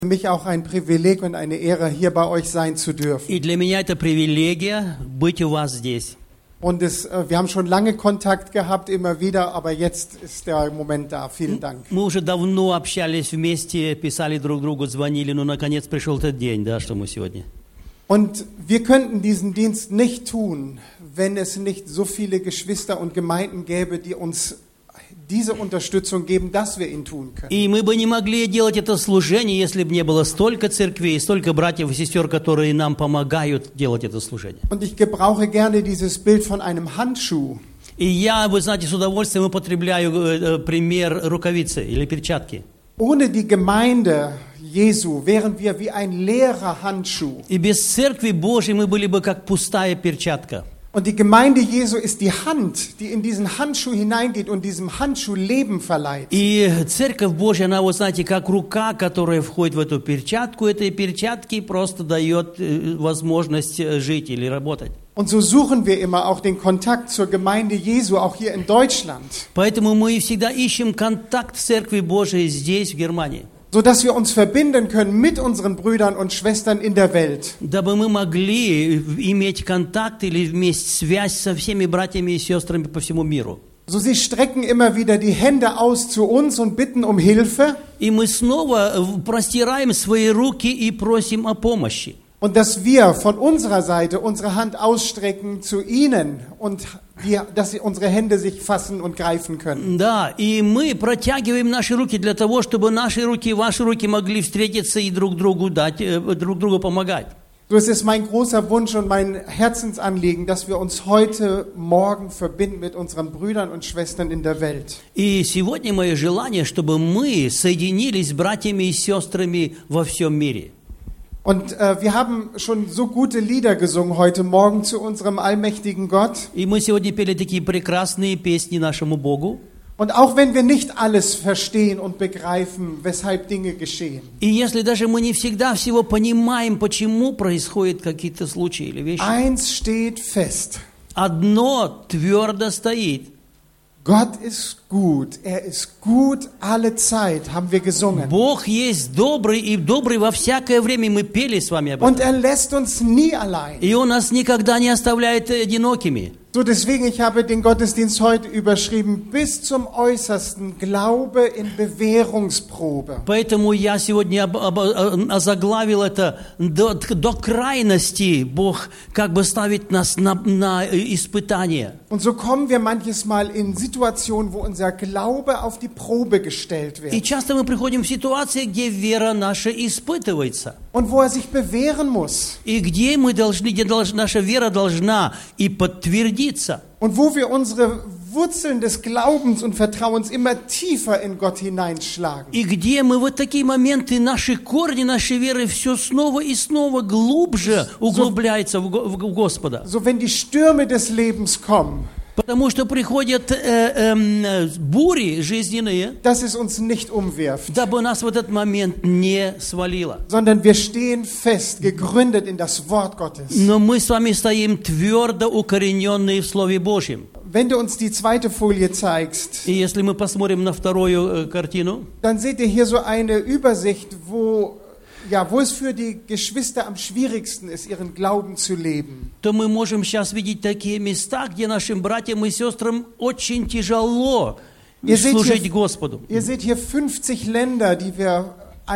Für mich auch ein Privileg und eine Ehre, hier bei euch sein zu dürfen. И для меня это привилегия быть у вас здесь. Und wir haben schon lange Kontakt gehabt, immer wieder, aber jetzt ist der Moment da. Vielen Dank. Мы уже давно общались вместе, писали друг другу, звонили, но наконец пришел тот день, да, что мы сегодня. Und wir könnten diesen Dienst nicht tun, wenn es nicht so viele Geschwister und Gemeinden gäbe, die uns diese Unterstützung geben, dass wir ihn tun können. И мы бы не могли делать это служение, если бы не было столько церквей, столько братьев и сестер, которые нам помогают делать это служение. Und ich gebrauche gerne dieses Bild von einem Handschuh. И я, вы знаете, с удовольствием употребляю пример рукавицы или перчатки. Ohne die Gemeinde Jesu wären wir wie ein leerer Handschuh. И без церкви Божьей мы были бы как пустая перчатка. Und die Gemeinde Jesu ist die Hand, die in diesen Handschuh hineingeht und diesem Handschuh Leben verleiht. И церковь Божья, она, вот знаете, как рука, которая входит в эту перчатку, этой перчатке просто дает возможность жить или работать. Und so suchen wir immer auch den Kontakt zur Gemeinde Jesu, auch hier in Deutschland. Поэтому мы всегда ищем контакт с Церковью Божией здесь, в Германии. So dass wir uns verbinden können mit unseren Brüdern und Schwestern in der Welt. Дабы мы могли иметь контакт или иметь связь со всеми братьями и сестрами по всему миру. So sie strecken immer wieder die Hände aus zu uns und bitten um Hilfe. И мы снова простираем свои руки и просим о помощи. Und dass wir von unserer Seite unsere Hand ausstrecken zu ihnen und dass уnsere Hände sich fassen und greifen können. Да, и мы протягиваем наши руки для того, чтобы наши руки и ваши руки могли встретиться и друг другу дать, друг другу помогать. So ist es mein großer Wunsch und mein Herzensanliegen, dass wir uns heute Morgen verbinden mit unseren Brüdern und Schwestern in der Welt. И сегодня мое желание, чтобы мы соединились с братьями и сестрами во всем мире. Und wir haben schon so gute Lieder gesungen heute Morgen zu unserem allmächtigen Gott. И мы сегодня пели такие прекрасные песни нашему Богу. Und auch wenn wir nicht alles verstehen und begreifen, weshalb Dinge geschehen. И если даже мы не всегда всего понимаем, почему происходят какие-то случаи или вещи. Eins steht fest. Одно твердо стоит. Gott ist gut. Er ist gut alle Zeit, haben wir gesungen. Бог есть добрый, и добрый во всякое время. Мы пели с вами об этом. Und er lässt uns nie allein. И Он нас никогда не оставляет одинокими. So, deswegen, ich habe den Gottesdienst heute überschrieben, bis zum Äußersten Glaube in Bewährungsprobe. Поэтому я сегодня озаглавил это до крайности. Бог как бы ставит нас на испытание. Und so kommen wir manches Mal in Situationen, wo unser Glaube auf die Probe gestellt wird. И часто мы приходим в ситуации, где вера наша испытывается. Und wo er sich bewähren muss. И где наша вера должна и подтвердиться. Und wo wir unsere Wurzeln des Glaubens und Vertrauens immer tiefer in Gott hineinschlagen. И где мы в такие моменты, наши корни, нашей веры все снова и снова глубже углубляются в Господа. So wenn die Stürme des Lebens kommen. Потому что приходят бури жизненные, dass es uns nicht umwirft, дабы нас в этот момент не свалило. Sondern wir stehen fest, gegründet in das Wort Gottes. Но мы с вами стоим твердо укорененные в Слове Божьем. Wenn du uns die zweite Folie zeigst, И если мы посмотрим на вторую картину, dann seht ihr hier so eine Übersicht, wo es für die Geschwister am schwierigsten ist, ihren Glauben zu leben. то мы можем сейчас видеть такие места, где нашим братьям и сестрам очень тяжело служить Господу. Ihr seht hier 50 Länder, die wir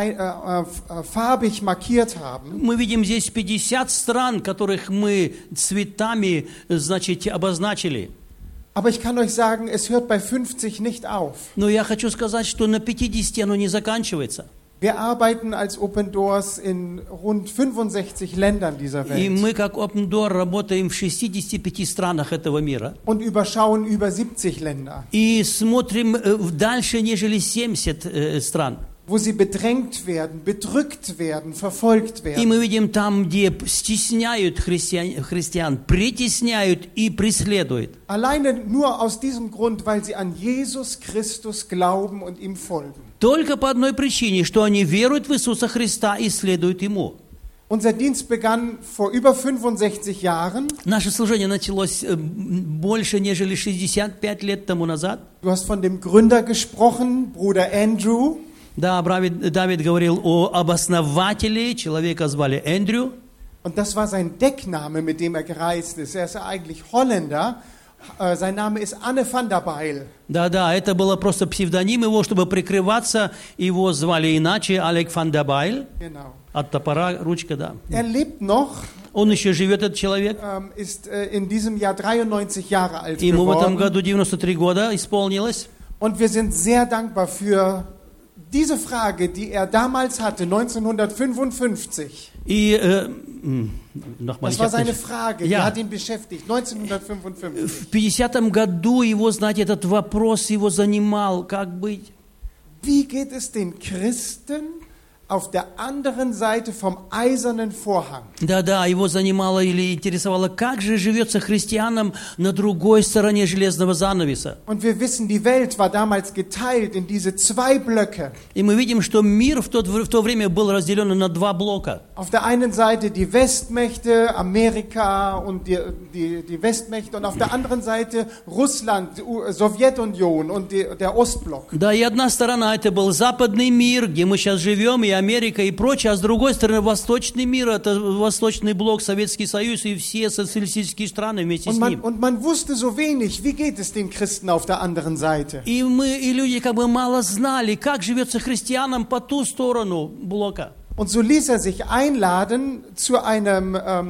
farbig markiert haben. Мы видим здесь 50 стран, которых мы цветами, значит, обозначили. Aber ich kann euch sagen, es hört bei 50 nicht auf. Но я хочу сказать, что на 50 оно не заканчивается. Wir arbeiten als Open Doors in rund 65 Ländern dieser Welt. И мы как Open Door работаем в 65 странах этого мира. Und überschauen über 70 Länder. И смотрим дальше, нежели 70 стран. Wo sie bedrängt werden, bedrückt werden, verfolgt werden. И мы видим там, где стесняют христиан, притесняют и преследуют. Alleine nur aus diesem Grund, weil sie an Jesus Christus glauben und ihm folgen. Только по одной причине, что они веруют в Иисуса Христа и следуют Ему. Unser Dienst begann vor über 65 Jahren. Наше служение началось больше, нежели 65 лет тому назад. Du hast von dem Gründer gesprochen, Bruder Andrew. Да, Давид говорил об основателе, человека звали Эндрю. Und das war sein Deckname, mit dem er gereist ist. Er ist ja eigentlich Holländer. Sein Name ist Anne van der Bijl. Да, это было просто псевдоним его, чтобы прикрываться. Его звали иначе, Алек фан дер Байль. Genau. От топора, ручка, да. Er lebt noch, Он еще живет, этот человек. ist in diesem Jahr 93 Jahre alt Ему в этом geworden. году 93 года исполнилось. Und wir sind sehr dankbar für diese Frage, die er damals hatte, 1955. И, nochmal, Das war seine Frage, die Ja. hat ihn beschäftigt, 1955. В 50-м году его, знаете, этот вопрос его занимал, как быть. Wie geht es den Christen auf der anderen Seite vom eisernen Vorhang? Да, его занимало или интересовало, как же живется христианам на другой стороне железного занавеса. Und wir wissen, die Welt war damals geteilt in diese zwei Blöcke. И мы видим, что мир в то время был разделен на два блока. Auf der einen Seite die Westmächte, Amerika und die Westmächte und auf der anderen Seite Russland, die Sowjetunion und der Ostblock. Да, и одна сторона это был западный мир, где мы сейчас живем, и Америка, и прочее, а с другой стороны восточный мир, это восточный блок, Советский Союз и все социалистические страны вместе с ним. Und man wusste so wenig, wie geht es den Christen auf der anderen Seite? И люди как бы мало знали, как живется христианам по ту сторону блока. Und so ließ er sich einladen zu einem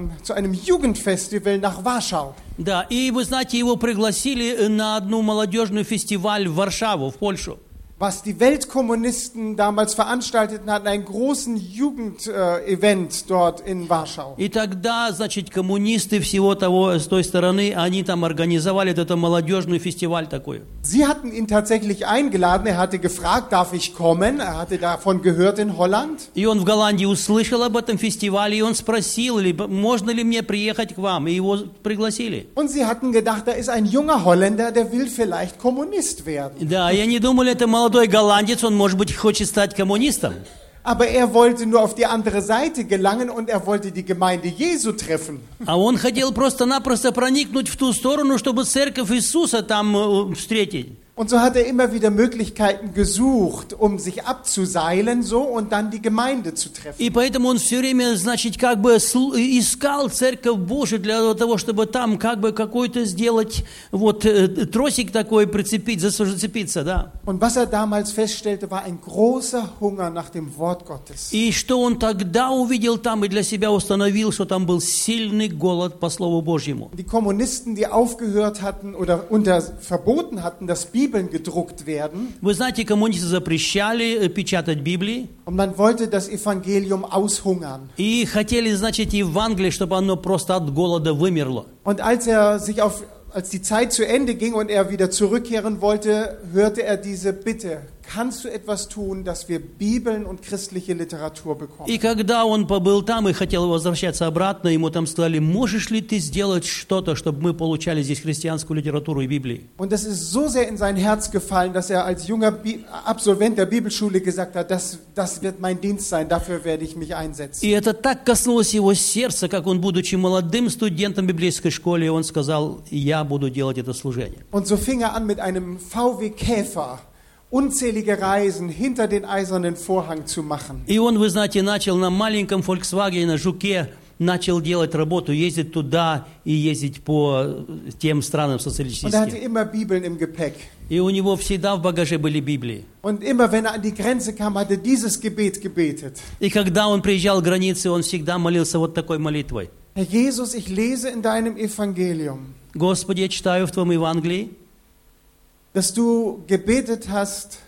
Jugendfestival nach Warschau. Да, и вы знаете, его пригласили на одну молодежный фестиваль в Варшаву, в Польшу. Was die Weltkommunisten damals veranstalteten, hatten einen großen Jugendevent dort in Warschau. И тогда, значит, коммунисты всего того, с той стороны, они там организовали этот молодежный фестиваль такой. Sie hatten ihn tatsächlich eingeladen. Er hatte gefragt, darf ich kommen? Er hatte davon gehört in Holland. И он в Голландии услышал об этом фестивале, и он спросил, можно ли мне приехать к вам, и его пригласили. Und sie hatten gedacht, da ist ein junger Holländer, der will vielleicht Kommunist werden. Да, и они думали, это молодой голландец, он, может быть, хочет стать коммунистом. Aber er wollte nur auf die andere Seite gelangen und er wollte die Gemeinde Jesu treffen. А он хотел просто-напросто проникнуть в ту сторону, чтобы церковь Иисуса там встретить. Und so hat er immer wieder Möglichkeiten gesucht, um sich abzuseilen so und dann die Gemeinde zu treffen. И поэтому он все время, значит, как бы искал церковь Божию для того, чтобы там как бы какой-то сделать вот тросик такой прицепить, зацепиться, да. Und was er damals feststellte, war ein großer Hunger nach dem Wort Gottes. И что он тогда увидел там и для себя установил, что там был сильный голод по Слову Божьему. Die Kommunisten, die aufgehört hatten oder verboten hatten, dass Bibeln gedruckt werden. Вы знаете, коммунисты запрещали печатать Библии. Und man wollte das Evangelium aushungern. И хотели, значит, Евангелие, чтобы оно просто от голода вымерло. Und als die Zeit zu Ende ging und er wieder zurückkehren wollte, hörte er diese Bitte: Kannst du etwas tun, dass wir Bibeln und christliche Literatur bekommen? И когда он побыл там и хотел возвращаться обратно, ему там сказали, можешь ли ты сделать что-то, чтобы мы получали здесь христианскую литературу и Библии? Und das ist so sehr in sein Herz gefallen, dass er als junger Absolvent der Bibelschule gesagt hat, das wird mein Dienst sein, dafür werde ich mich einsetzen. И это так коснулось его сердца, как он, будучи молодым студентом библейской школы, он сказал, я буду делать это служение. Und so fing er an mit einem VW Käfer unzählige Reisen hinter den eisernen Vorhang zu machen. И он, вы знаете, начал на маленьком Volkswagen, на Жуке, начал делать работу, ездить туда и ездить по тем странам Und er hatte социалистическим. immer Bibeln im Gepäck. И у него всегда в багаже были Библии. Und immer, wenn er an die Grenze kam, hat er dieses Gebet gebetet. И когда он приезжал к границе, он всегда молился вот такой молитвой. Herr Jesus, ich lese in deinem Evangelium, Господи, я читаю в Твоем Евангелии, dass du gebetet hast,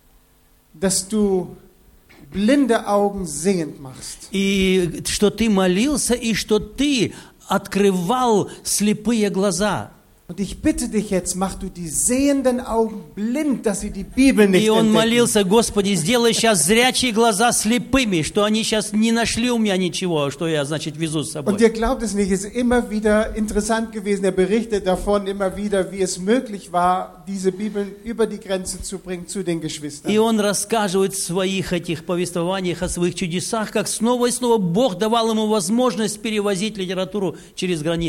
dass du blinde Augen sehend machst. и что Ты молился, и что Ты открывал слепые глаза. Und ich bitte dich jetzt, mach du die sehenden Augen blind, dass sie die Bibel nicht И он entdecken. молился, Господи, сделай сейчас зрячие глаза слепыми, что они сейчас не нашли у меня ничего, что я, значит, везу с собой. Und ihr glaubt es nicht, es ist immer wieder interessant gewesen. Er berichtet davon immer wieder, wie es möglich war, diese Bibeln über die Grenze zu bringen zu den Geschwistern. И он рассказывает в своих этих повествованиях о своих чудесах, как снова и снова Бог давал ему возможность перевозить литературу через границу.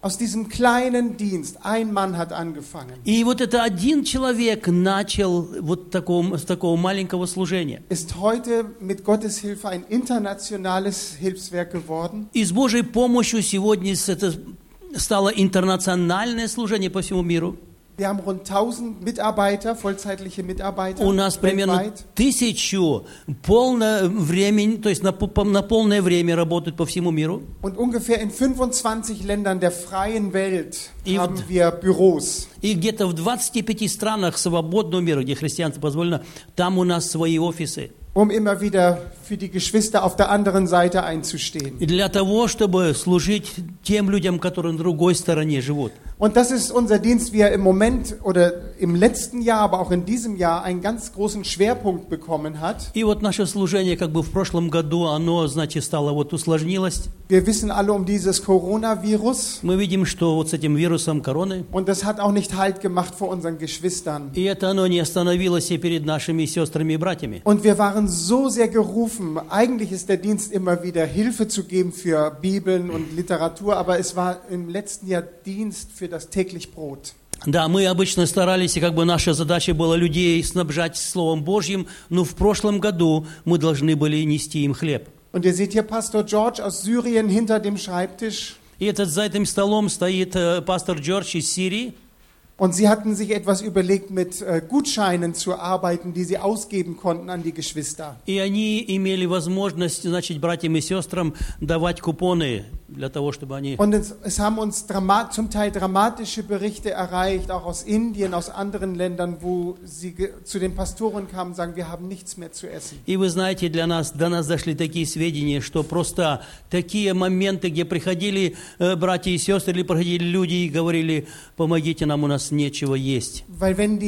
Aus diesem kleinen Dienst, ein Mann hat angefangen, И вот это один человек начал вот с такого маленького служения. ist heute mit Gottes Hilfe ein internationales Hilfswerk geworden. И с Божьей помощью сегодня это стало интернациональное служение по всему миру. Wir haben rund 1000 Mitarbeiter, vollzeitliche Mitarbeiter У нас примерно weltweit. 1000 полное время, то есть на полное время работают по всему миру. Und ungefähr in 25 Ländern der freien Welt И haben вот- wir Büros. И где-то в 25 странах свободного мира, где христианство позволено, там у нас свои офисы. Um immer wieder für die Geschwister auf der anderen Seite einzustehen. И для того, чтобы служить тем людям, которые на другой стороне живут. Und das ist unser Dienst, wie er im Moment oder im letzten Jahr, aber auch in diesem Jahr einen ganz großen Schwerpunkt bekommen hat. И вот наше служение, как бы в прошлом году, оно, значит, стало вот усложнилось. Wir wissen alle um dieses Coronavirus Мы видим, что вот с этим вирусом короны, und das hat auch nicht Halt gemacht vor unseren Geschwistern. и это оно не остановилось и перед нашими сестрами и братьями. Und wir waren so sehr gerufen. Eigentlich ist der Dienst immer wieder Hilfe zu geben für Bibeln und Literatur, aber es war im letzten Jahr Dienst für das täglich Brot. Да, мы обычно старались, и как бы наша задача была людей снабжать Словом Божьим, но в прошлом году мы должны были нести им хлеб. Und ihr seht hier Pastor George aus Syrien hinter dem Schreibtisch. И за этим столом стоит пастор Джордж из Сирии. Und sie hatten sich etwas überlegt, mit Gutscheinen zu arbeiten, die sie ausgeben konnten an die Geschwister. И они имели возможность, значит, братьям и сестрам давать купоны для того, чтобы они... Und es haben uns zum Teil dramatische Berichte erreicht, auch aus Indien, aus anderen Ländern, wo sie zu den Pastoren kamen und sagen, wir haben nichts mehr zu essen. И вы знаете, до нас дошли такие сведения, что просто такие моменты, где приходили братья и сестры, или приходили люди и говорили, помогите нам, у нас нечего есть. Weil wenn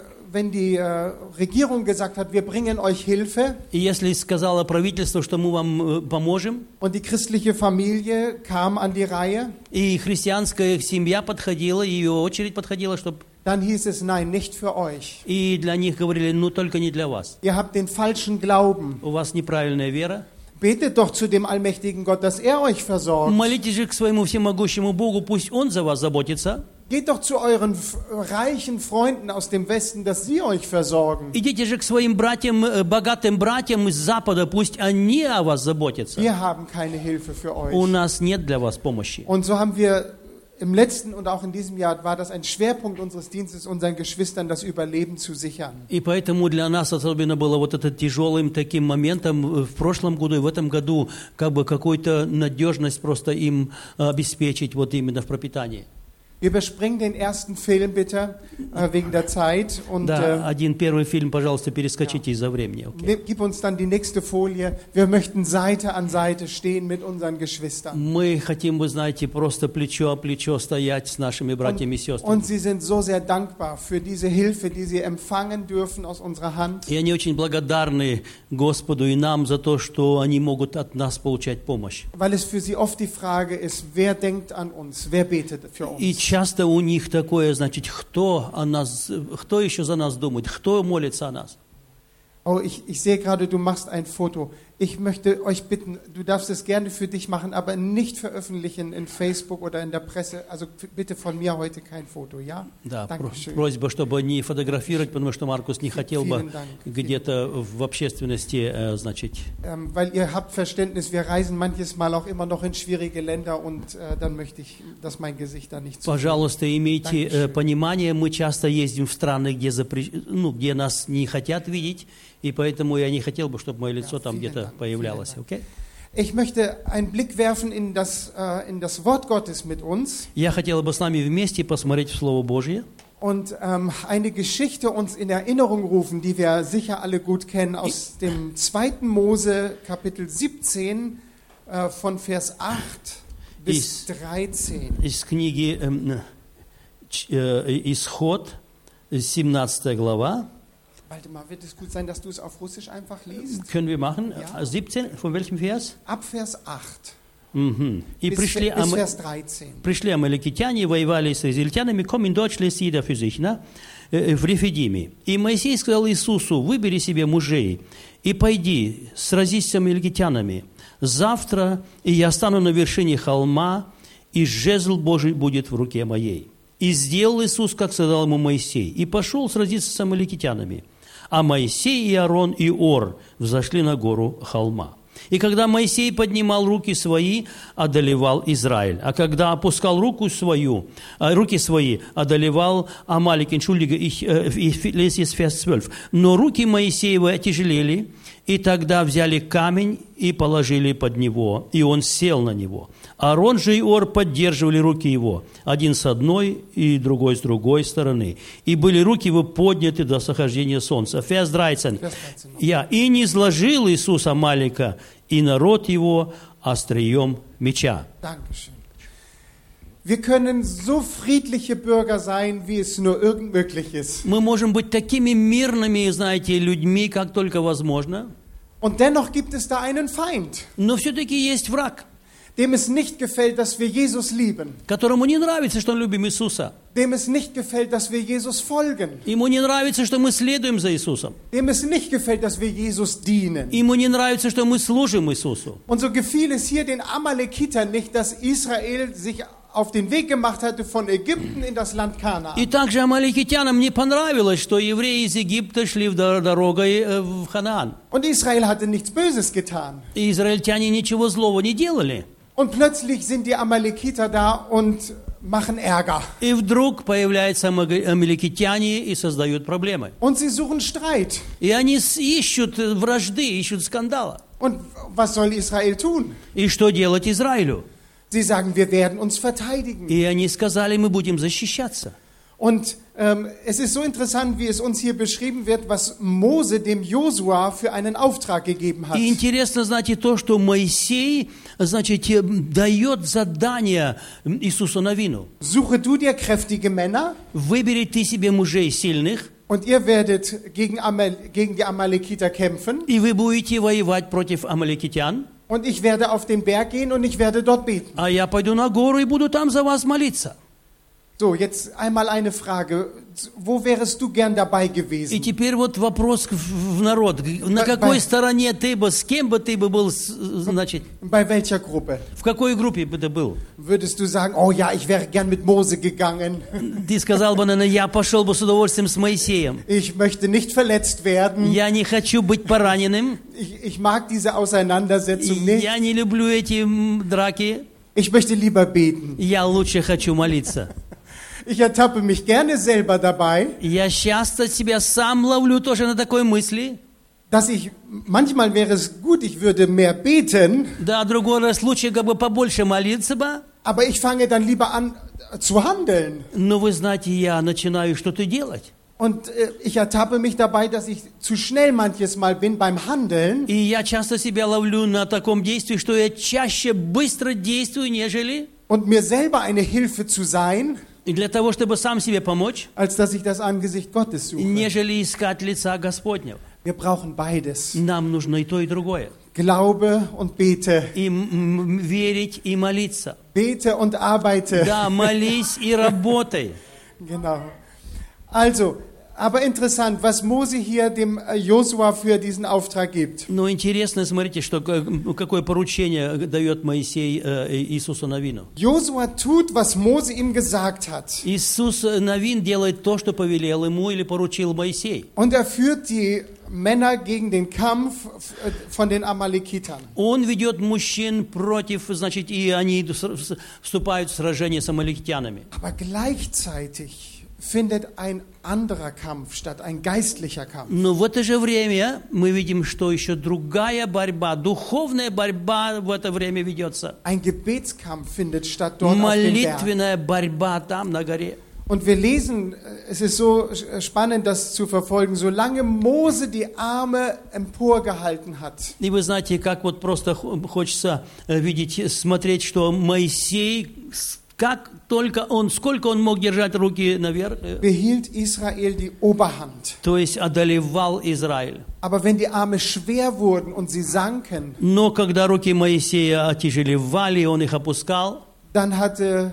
die Regierung gesagt hat, wir bringen euch Hilfe, И если сказало правительство, что мы вам поможем, und die christliche Familie kam an die Reihe, и христианская семья подходила, и ее очередь подходила, чтобы... dann hieß es, nein, nicht für euch. И для них говорили, ну только не для вас. Ihr habt den falschen Glauben. У вас неправильная вера. Betet doch zu dem allmächtigen Gott, dass er euch versorgt. Молитесь же к своему всемогущему Богу, пусть Он за вас заботится. Geht doch zu euren reichen Freunden aus dem Westen, dass sie euch versorgen. Идите же к своим братьям, богатым братьям из Запада, пусть они о вас заботятся. Wir haben keine Hilfe für У euch. нас нет для вас помощи. Und so haben wir im letzten und auch in diesem Jahr war das ein Schwerpunkt unseres Dienstes, unseren Geschwistern das Überleben zu sichern. И поэтому для нас особенно было вот это тяжелым таким моментом в прошлом году и в этом году, как бы какую-то надежность просто им обеспечить вот именно в пропитании. Wir überspringen den ersten Film bitte, wegen der Zeit. Und Да, один первый фильм, пожалуйста, перескочите из-за времени. окей? gib uns dann die nächste Folie. Wir möchten Seite an Seite stehen mit unseren Geschwistern. Мы хотим, вы знаете, просто плечо о плечо стоять с нашими братьями и сестрами. Und sie sind so sehr dankbar für diese Hilfe, die sie empfangen dürfen aus unserer Hand. И они очень благодарны Господу и нам за то, что они могут от нас получать помощь. Weil es für sie oft die Frage ist, wer denkt an uns, wer betet für И uns. часто у них такое, значит, кто еще за нас думает, кто молится о нас. Oh, ich sehe gerade, du machst ein Foto. Ich möchte euch bitten, du darfst es gerne für dich machen, aber nicht veröffentlichen in Facebook oder in der Presse. Also bitte von mir heute kein Foto, ja? Да, Dankeschön. просьба, чтобы не фотографировать, потому что Маркус не хотел бы Vielen Dank. где-то в общественности, значит. Weil ihr habt Verständnis, wir reisen manches Mal auch immer noch in schwierige Länder und dann möchte ich, dass mein Gesicht da nicht zu Пожалуйста, имейте Dankeschön. понимание, мы часто ездим в страны, где нас не хотят видеть, и поэтому я не хотел бы, чтобы мое лицо там vielen где-то Dank, появлялось. vielen Okay? Ich möchte einen Blick werfen in das Wort Gottes mit uns Я хотел бы с нами вместе посмотреть в Слово Божье und eine Geschichte uns in Erinnerung rufen, die wir sicher alle gut kennen, aus dem 2. Mose Kapitel 17 von Vers 8 bis 13. из книги «Исход», 17 глава. Warte mal, wird es gut sein, dass du es auf Russisch einfach liest? Können wir machen? Ja. 17, von welchem Vers? Ab Vers 8 Мгм. И bis пришли Vers 13. амаликитяне, воевали с израильтянами, kommen Deutschland jeder für sich, в Рефидиме. И Моисей сказал Иисусу, выбери себе мужей и пойди, сразись с амаликитянами. Завтра и я стану на вершине холма, и жезл Божий будет в руке моей. И сделал Иисус, как сказал ему Моисей, и пошел сразиться с амаликитянами. А Моисей и Аарон и Ор взошли на гору холма. И когда Моисей поднимал руки свои, одолевал Израиль. А когда опускал руки свои, одолевал Амалик. Entschuldige, ich lese jetzt Vers 12. Но руки Моисеева отяжелели, и тогда взяли камень и положили под него, и он сел на него. Аарон же и Ор поддерживали руки его, один с одной и другой с другой стороны. И были руки его подняты до сохождения солнца. Vers 13. И не изложил Иисус Амалика и народ его острием меча. Wir können so friedliche Bürger sein, wie es nur irgend möglich ist. Мы можем быть такими мирными, знаете, людьми, как только возможно. Und dennoch gibt es da einen Feind, Но все-таки есть враг, dem es nicht gefällt, dass wir Jesus lieben. которому не нравится, что мы любим Иисуса. Dem es nicht gefällt, dass wir Jesus folgen. Ему не нравится, что мы следуем за Иисусом. Dem es nicht gefällt, dass wir Jesus dienen. Ему не нравится, что мы служим Иисусу. Und so gefiel es hier den Amalekitern nicht, dass Israel sich auf den Weg gemacht hatte von Ägypten in das Land Kanaan. И также амаликитянам не понравилось, что евреи из Египта шли дорогой в Ханаан. Und Israel hatte nichts Böses getan. И израильтяне ничего злого не делали. Und plötzlich sind die Amalekiter da und machen Ärger. И вдруг появляются амаликитяне и создают проблемы. Und sie suchen Streit. И они ищут вражды, ищут скандала. Und was soll Israel tun? И что делать Израилю? Sie sagen, wir werden uns verteidigen. И они сказали, мы будем защищаться. Und es ist so interessant, wie es uns hier beschrieben wird, was Mose dem Josua für einen Auftrag gegeben hat. И интересно, знаете, то, что Моисей, значит, дает задание Иисусу Навину. Suche du dir kräftige Männer, Выбери ты себе мужей сильных, und ihr werdet gegen die Amalekiter kämpfen. и вы будете воевать против амаликитян. Und ich werde auf den Berg gehen und ich werde dort beten. А я пойду на гору и буду там за вас молиться. So, jetzt einmal eine Frage. Wo wärest du gern dabei И gewesen? теперь вот вопрос в народ. На какой стороне ты бы, с кем бы ты бы был, значит, Bei welcher Gruppe? в какой группе бы ты был? Würdest du sagen, oh ja, ich wäre gern mit Mose gegangen. Ты сказал бы, наверное, я пошел бы с удовольствием с Моисеем. Ich möchte nicht verletzt werden. Я не хочу быть пораненным. Ich mag diese Auseinandersetzung nicht. Я не люблю эти драки. Ich möchte lieber beten. Я лучше хочу молиться. Ich ertappe mich gerne selber dabei, Я часто себя сам ловлю тоже на такой мысли. dass manchmal wäre es gut, ich würde mehr beten, Да, другой раз лучше как бы побольше молиться бы. aber ich fange dann lieber an zu handeln. Но вы знаете, я начинаю что-то делать. Und ich ertappe mich dabei, dass ich zu schnell manches Mal bin beim Handeln. И я часто себя ловлю на таком действии, что я чаще быстро действую, нежели... Und mir selber eine Hilfe zu sein, И для того, чтобы сам себе помочь, als dass ich das Angesicht Gottes suche. нежели искать лица Господнего. Wir brauchen beides. Нам нужно и то, и другое. Glaube und bete. И верить, и молиться. Bete und arbeite. Да, молись и работай. Genau. Also, aber interessant, was Mose hier dem Josua für diesen Auftrag gibt. Но интересно, смотрите, что, какое поручение дает Моисей Иисусу Навину. Josua tut, was Mose ihm gesagt hat. Иисус Навин делает то, что повелел ему или поручил Моисей. Und er führt die Männer gegen den Kampf von den Amalekitern. Он ведет мужчин против, значит, и они вступают в сражение с амаликитянами. Aber gleichzeitig findet ein anderer Kampf statt, ein geistlicher Kampf. Но в это же время мы видим, что еще другая борьба, духовная борьба в это время ведется. Ein Gebetskampf findet statt dort auf dem Berg. Молитвенная борьба там на горе. Und wir lesen, es ist so spannend, das zu verfolgen, solange Mose die Arme emporgehalten hat. И вы знаете, как вот просто хочется видеть, смотреть, что Моисей, как только он, сколько он мог держать руки наверх, Behielt Israel die Oberhand. то есть одолевал Израиль. Aber wenn die Arme schwer wurden und sie sanken, Но когда руки Моисея отяжелевали, он их опускал, dann hatte,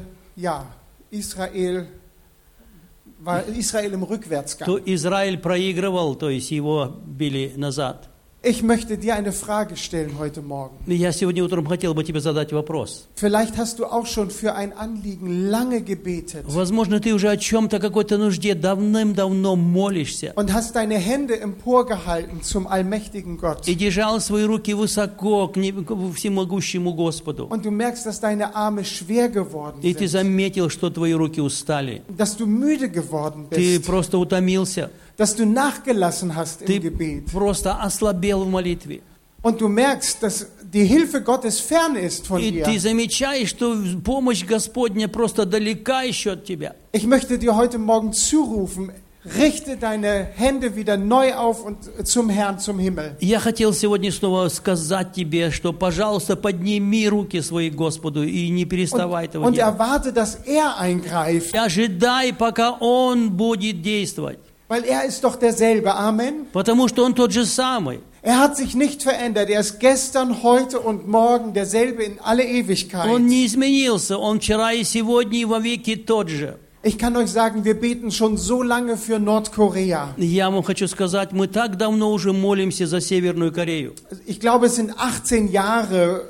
war Israel im Rückwärtsgang. то Израиль проигрывал, то есть его били назад. Ich möchte dir eine Frage stellen heute Morgen. Я сегодня утром хотел бы тебе задать вопрос. Vielleicht hast du auch schon für ein Anliegen lange gebetet Возможно, ты уже о чем-то, какой-то нужде давным-давно молишься. und hast deine Hände emporgehalten zum allmächtigen Gott. И держал свои руки высоко к всемогущему Господу. Und du merkst, dass deine Arme schwer geworden И ты sind, заметил, что твои руки устали. dass du müde geworden Ты bist, просто утомился. dass du nachgelassen hast im Ты Gebet. просто ослабел в молитве. Und du merkst, dass die Hilfe Gottes fern ist von И dir. ты замечаешь, что помощь Господня просто далека еще от тебя. Ich möchte dir heute Morgen zurufen, richte deine Hände wieder neu auf und zum Herrn, zum Himmel. Я хотел сегодня снова сказать тебе, что, пожалуйста, подними руки свои к Господу и не переставай этого Und делать. erwarte, dass er eingreift, И ожидай, пока Он будет действовать. weil er ist doch derselbe. Amen. Потому что Он тот же самый. Er hat sich nicht verändert. Er ist gestern, heute und morgen derselbe in alle Ewigkeit. Он не изменился. Он вчера и сегодня и вовеки тот же. Ich kann euch sagen, wir beten schon so lange für Nordkorea. Я вам хочу сказать, мы так давно уже молимся за Северную Корею. Ich glaube, es sind 18 Jahre,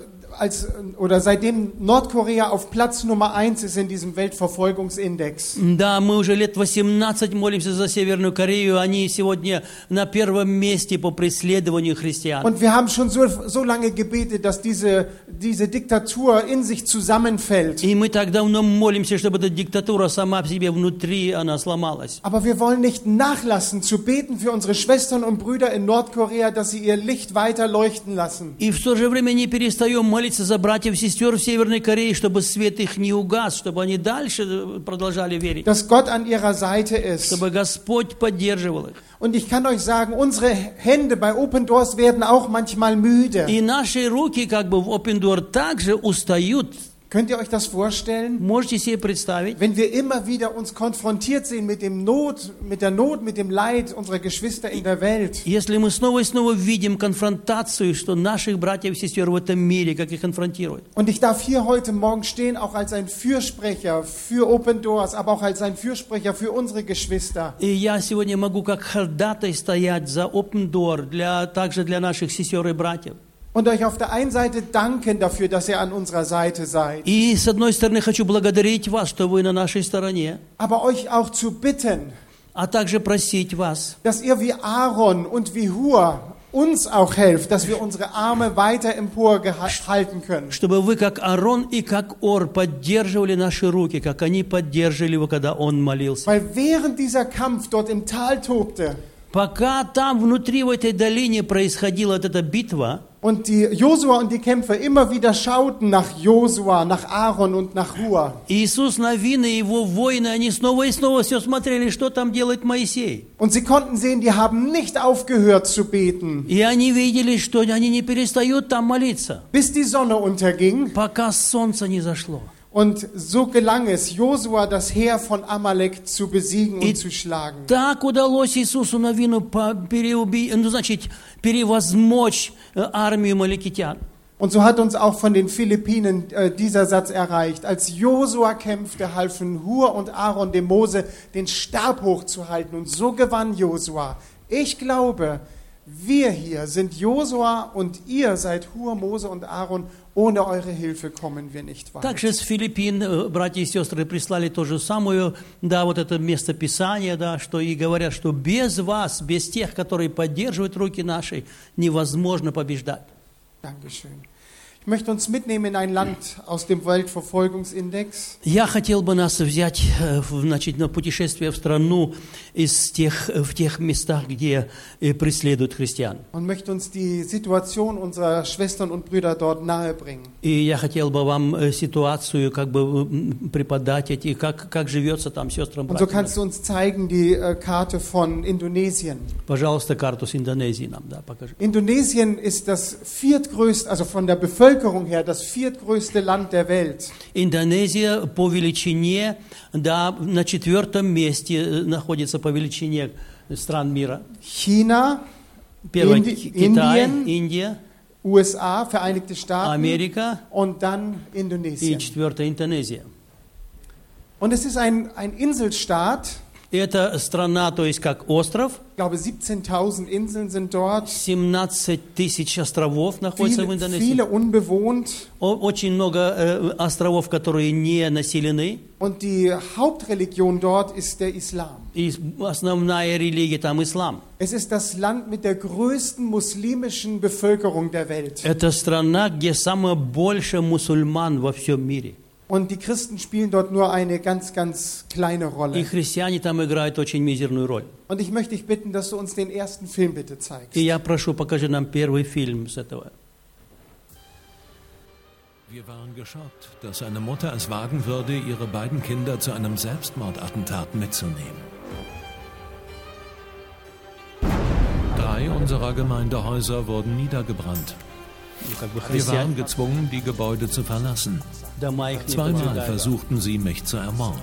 seitdem Nordkorea auf Platz Nummer 1 ist in diesem Weltverfolgungsindex. Да, мы уже лет 18 молимся за Северную Корею. Они сегодня на первом месте по преследованию христиан. Und wir haben schon so lange gebetet, dass diese Diktatur in sich zusammenfällt. И мы так давно молимся, чтобы эта диктатура сама в себе внутри, она сломалась. Aber wir wollen nicht nachlassen zu beten für unsere Schwestern und Brüder in Nordkorea, dass sie ihr Licht weiter leuchten lassen. И в то же время не перестаем молиться за братьев и сестер в Северной Корее, чтобы свет их не угас, чтобы они дальше продолжали верить, Dass Gott an ihrer Seite ist. чтобы Господь поддерживал их. Und ich kann euch sagen, unsere Hände bei Open Doors werden auch manchmal müde. И наши руки как бы в Open Door также устают. Könnt ihr euch das vorstellen? Можете себе представить? Wenn wir immer wieder uns konfrontiert sehen mit der Not, mit dem Leid unserer Geschwister in der Welt. Если мы снова и снова видим конфронтацию, что наших братьев и сестер в этом мире, как их конфронтируют. Und ich darf hier heute Morgen stehen, auch als ein Fürsprecher für Open Doors, aber auch als ein Fürsprecher für unsere Geschwister. И я сегодня могу как ходатай стоять за Open Door, также для наших сестер и братьев. Und euch auf der einen Seite danken dafür, dass ihr an unserer Seite seid. И с одной стороны хочу благодарить вас, что вы на нашей стороне, Aber euch auch zu bitten, а также просить вас, dass ihr wie Aaron und wie Hur uns auch helft, dass wir unsere Arme weiter emporhalten können. чтобы вы, как Аарон и как Ор, поддерживали наши руки, как они поддерживали его, когда он молился. Weil während dieser Kampf dort im Tal tobte Пока там внутри в этой долине происходила вот эта битва, und die Josua und die Kämpfer immer wieder schauten nach Josua, nach Aaron und nach Hur. Иисус Навин и его воины, они снова и снова все смотрели, что там делает Моисей. Und sie konnten sehen, die haben nicht aufgehört zu beten, И они видели, что они не перестают там молиться, bis die Sonne unterging. пока солнце не зашло. Und so gelang es, Josua das Heer von Amalek zu besiegen und И zu schlagen. так удалось Иисусу Навину перевозмочь армию маликитян. Und so hat uns auch von den Philippinen dieser Satz erreicht. Als Josua kämpfte, halfen Hur und Aaron dem Mose, den Stab hochzuhalten. Und so gewann Josua. Ich glaube, wir hier sind Josua und ihr seid Hur, Mose und Aaron. Ohne eure Hilfe kommen wir nicht weit. Также с Филиппин братья и сестры прислали то же самое, да, вот это место Писания, да, что и говорят, что без вас, без тех, которые поддерживают руки наши, невозможно побеждать. Dankeschön. Ich möchte uns mitnehmen in ein Land aus dem Weltverfolgungsindex. Я хотел бы нас взять, значит, на путешествие в страну в тех местах, где преследуют христиан. Und möchte uns die Situation unserer Schwestern und Brüder dort nahebringen. И я хотел бы вам ситуацию как бы преподать, как живется там сестрам Und so братьям. kannst du uns zeigen die Karte von Indonesien. Пожалуйста, карту с Индонезии нам, да, покажи. Indonesien ist das viertgrößte, also von der Bevölkerung her, das viertgrößte Land der Welt. Индонезия по величине, да, на 4-м месте находится по величине стран мира. China, Первое Китай, Indien, Индия, USA, Vereinigte Staaten Америка und dann и Indonesien. 4-е Индонезия. Und es ist ein Inselstaat, Это страна, то есть как остров. Ich glaube, 17.000 Inseln sind dort. 17 тысяч островов находится в Индонезии. Viele unbewohnt. Очень много островов, которые не населены. Und die Hauptreligion dort ist der Islam. И основная религия там ислам. Es ist das Land mit der größten muslimischen Bevölkerung der Welt. Это страна, где самое больше мусульман во всем мире. Und die Christen spielen dort nur eine ganz, ganz kleine И Rolle. христиане там играют очень мизерную роль. Und ich möchte dich bitten, dass du uns den ersten Film bitte zeigst. И я прошу, покажи нам первый фильм с этого. Wir waren geschockt, dass eine Mutter es wagen würde, ihre beiden Kinder zu einem Selbstmordattentat mitzunehmen. 3 unserer Gemeindehäuser wurden niedergebrannt. Ну, как бы Wir waren христиане, gezwungen, die Gebäude zu verlassen. дома их не 2-mal поджигают. versuchten sie, mich zu ermorden.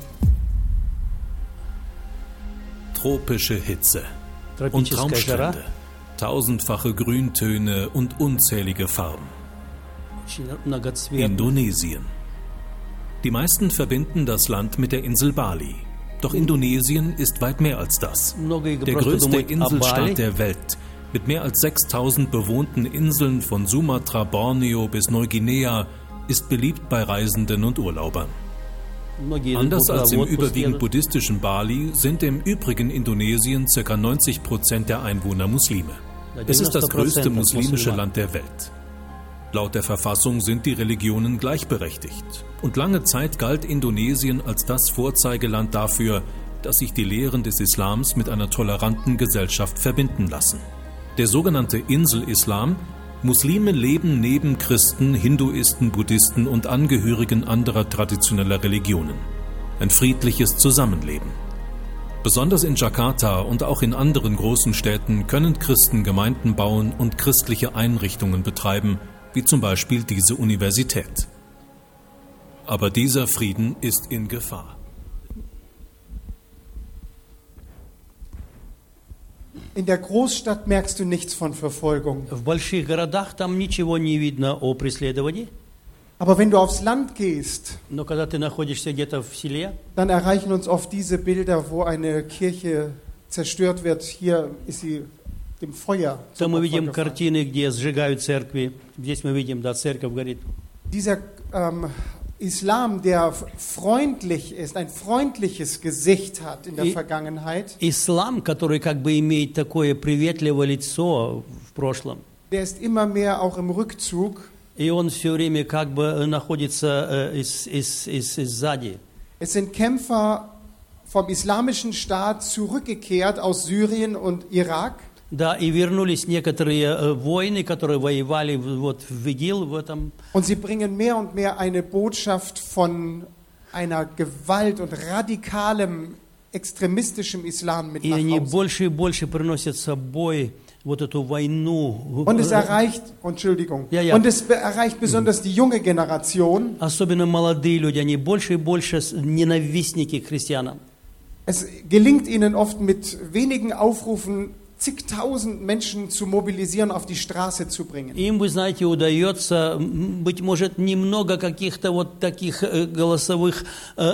Tropische Hitze und Тропическая жара, Traumstrände, tausendfache Grüntöne und unzählige Farben. очень многоцветная. Indonesien. Die meisten verbinden das Land mit der Insel Bali. Doch Indonesien ist weit mehr als das. Многие Der просто größte думают о Inselstaat Бали. der Welt, mit mehr als 6000 bewohnten Inseln von Sumatra, Borneo bis Neuguinea, ist beliebt bei Reisenden und Urlaubern. Многие Anders туда als в im отпуск überwiegend едут. buddhistischen Bali sind im übrigen Indonesien ca. 90% der Einwohner Muslime. Es ist das größte muslimische Land der Welt. Laut der Verfassung sind die Religionen gleichberechtigt. Und lange Zeit galt Indonesien als das Vorzeigeland dafür, dass sich die Lehren des Islams mit einer toleranten Gesellschaft verbinden lassen. Der sogenannte Insel-Islam: Muslime leben neben Christen, Hinduisten, Buddhisten und Angehörigen anderer traditioneller Religionen. Ein friedliches Zusammenleben. Besonders in Jakarta und auch in anderen großen Städten können Christen Gemeinden bauen und christliche Einrichtungen betreiben, wie zum Beispiel diese Universität. Aber dieser Frieden ist in Gefahr. In der Großstadt merkst du nichts von Verfolgung. В больших городах там ничего не видно о преследовании. Aber wenn du aufs Land gehst, Но когда ты находишься где-то в селе, dann erreichen uns oft diese Bilder, wo eine Kirche zerstört wird. Hier ist sie dem Feuer то zum мы Opfer видим gefallen. картины, где сжигают церкви. Здесь мы видим, да, церковь горит. Dieser Islam, der freundlich ist, ein freundliches Gesicht hat in der Vergangenheit, Ислам, который как бы имеет такое приветливое лицо в прошлом, der ist immer mehr auch im Rückzug. и он все время как бы находится сзади. Es sind Kämpfer vom islamischen Staat zurückgekehrt aus Syrien und Irak. Да, и вернулись некоторые воины, которые воевали вот в ИГИЛ, в этом. Und sie bringen mehr und mehr eine Botschaft von einer Gewalt und radikalem, extremistischem Islam mit И nach они Hause. больше и больше приносят с собой вот эту войну. Und es erreicht, Entschuldigung, Ja, ja. und es erreicht besonders die junge Generation. Особенно молодые люди, они больше и больше ненавистники к христианам. Es gelingt ihnen oft mit wenigen Aufrufen zigtausend Menschen zu mobilisieren, auf die Straße zu bringen. Им, вы знаете, удается, быть может, немного каких-то вот таких голосовых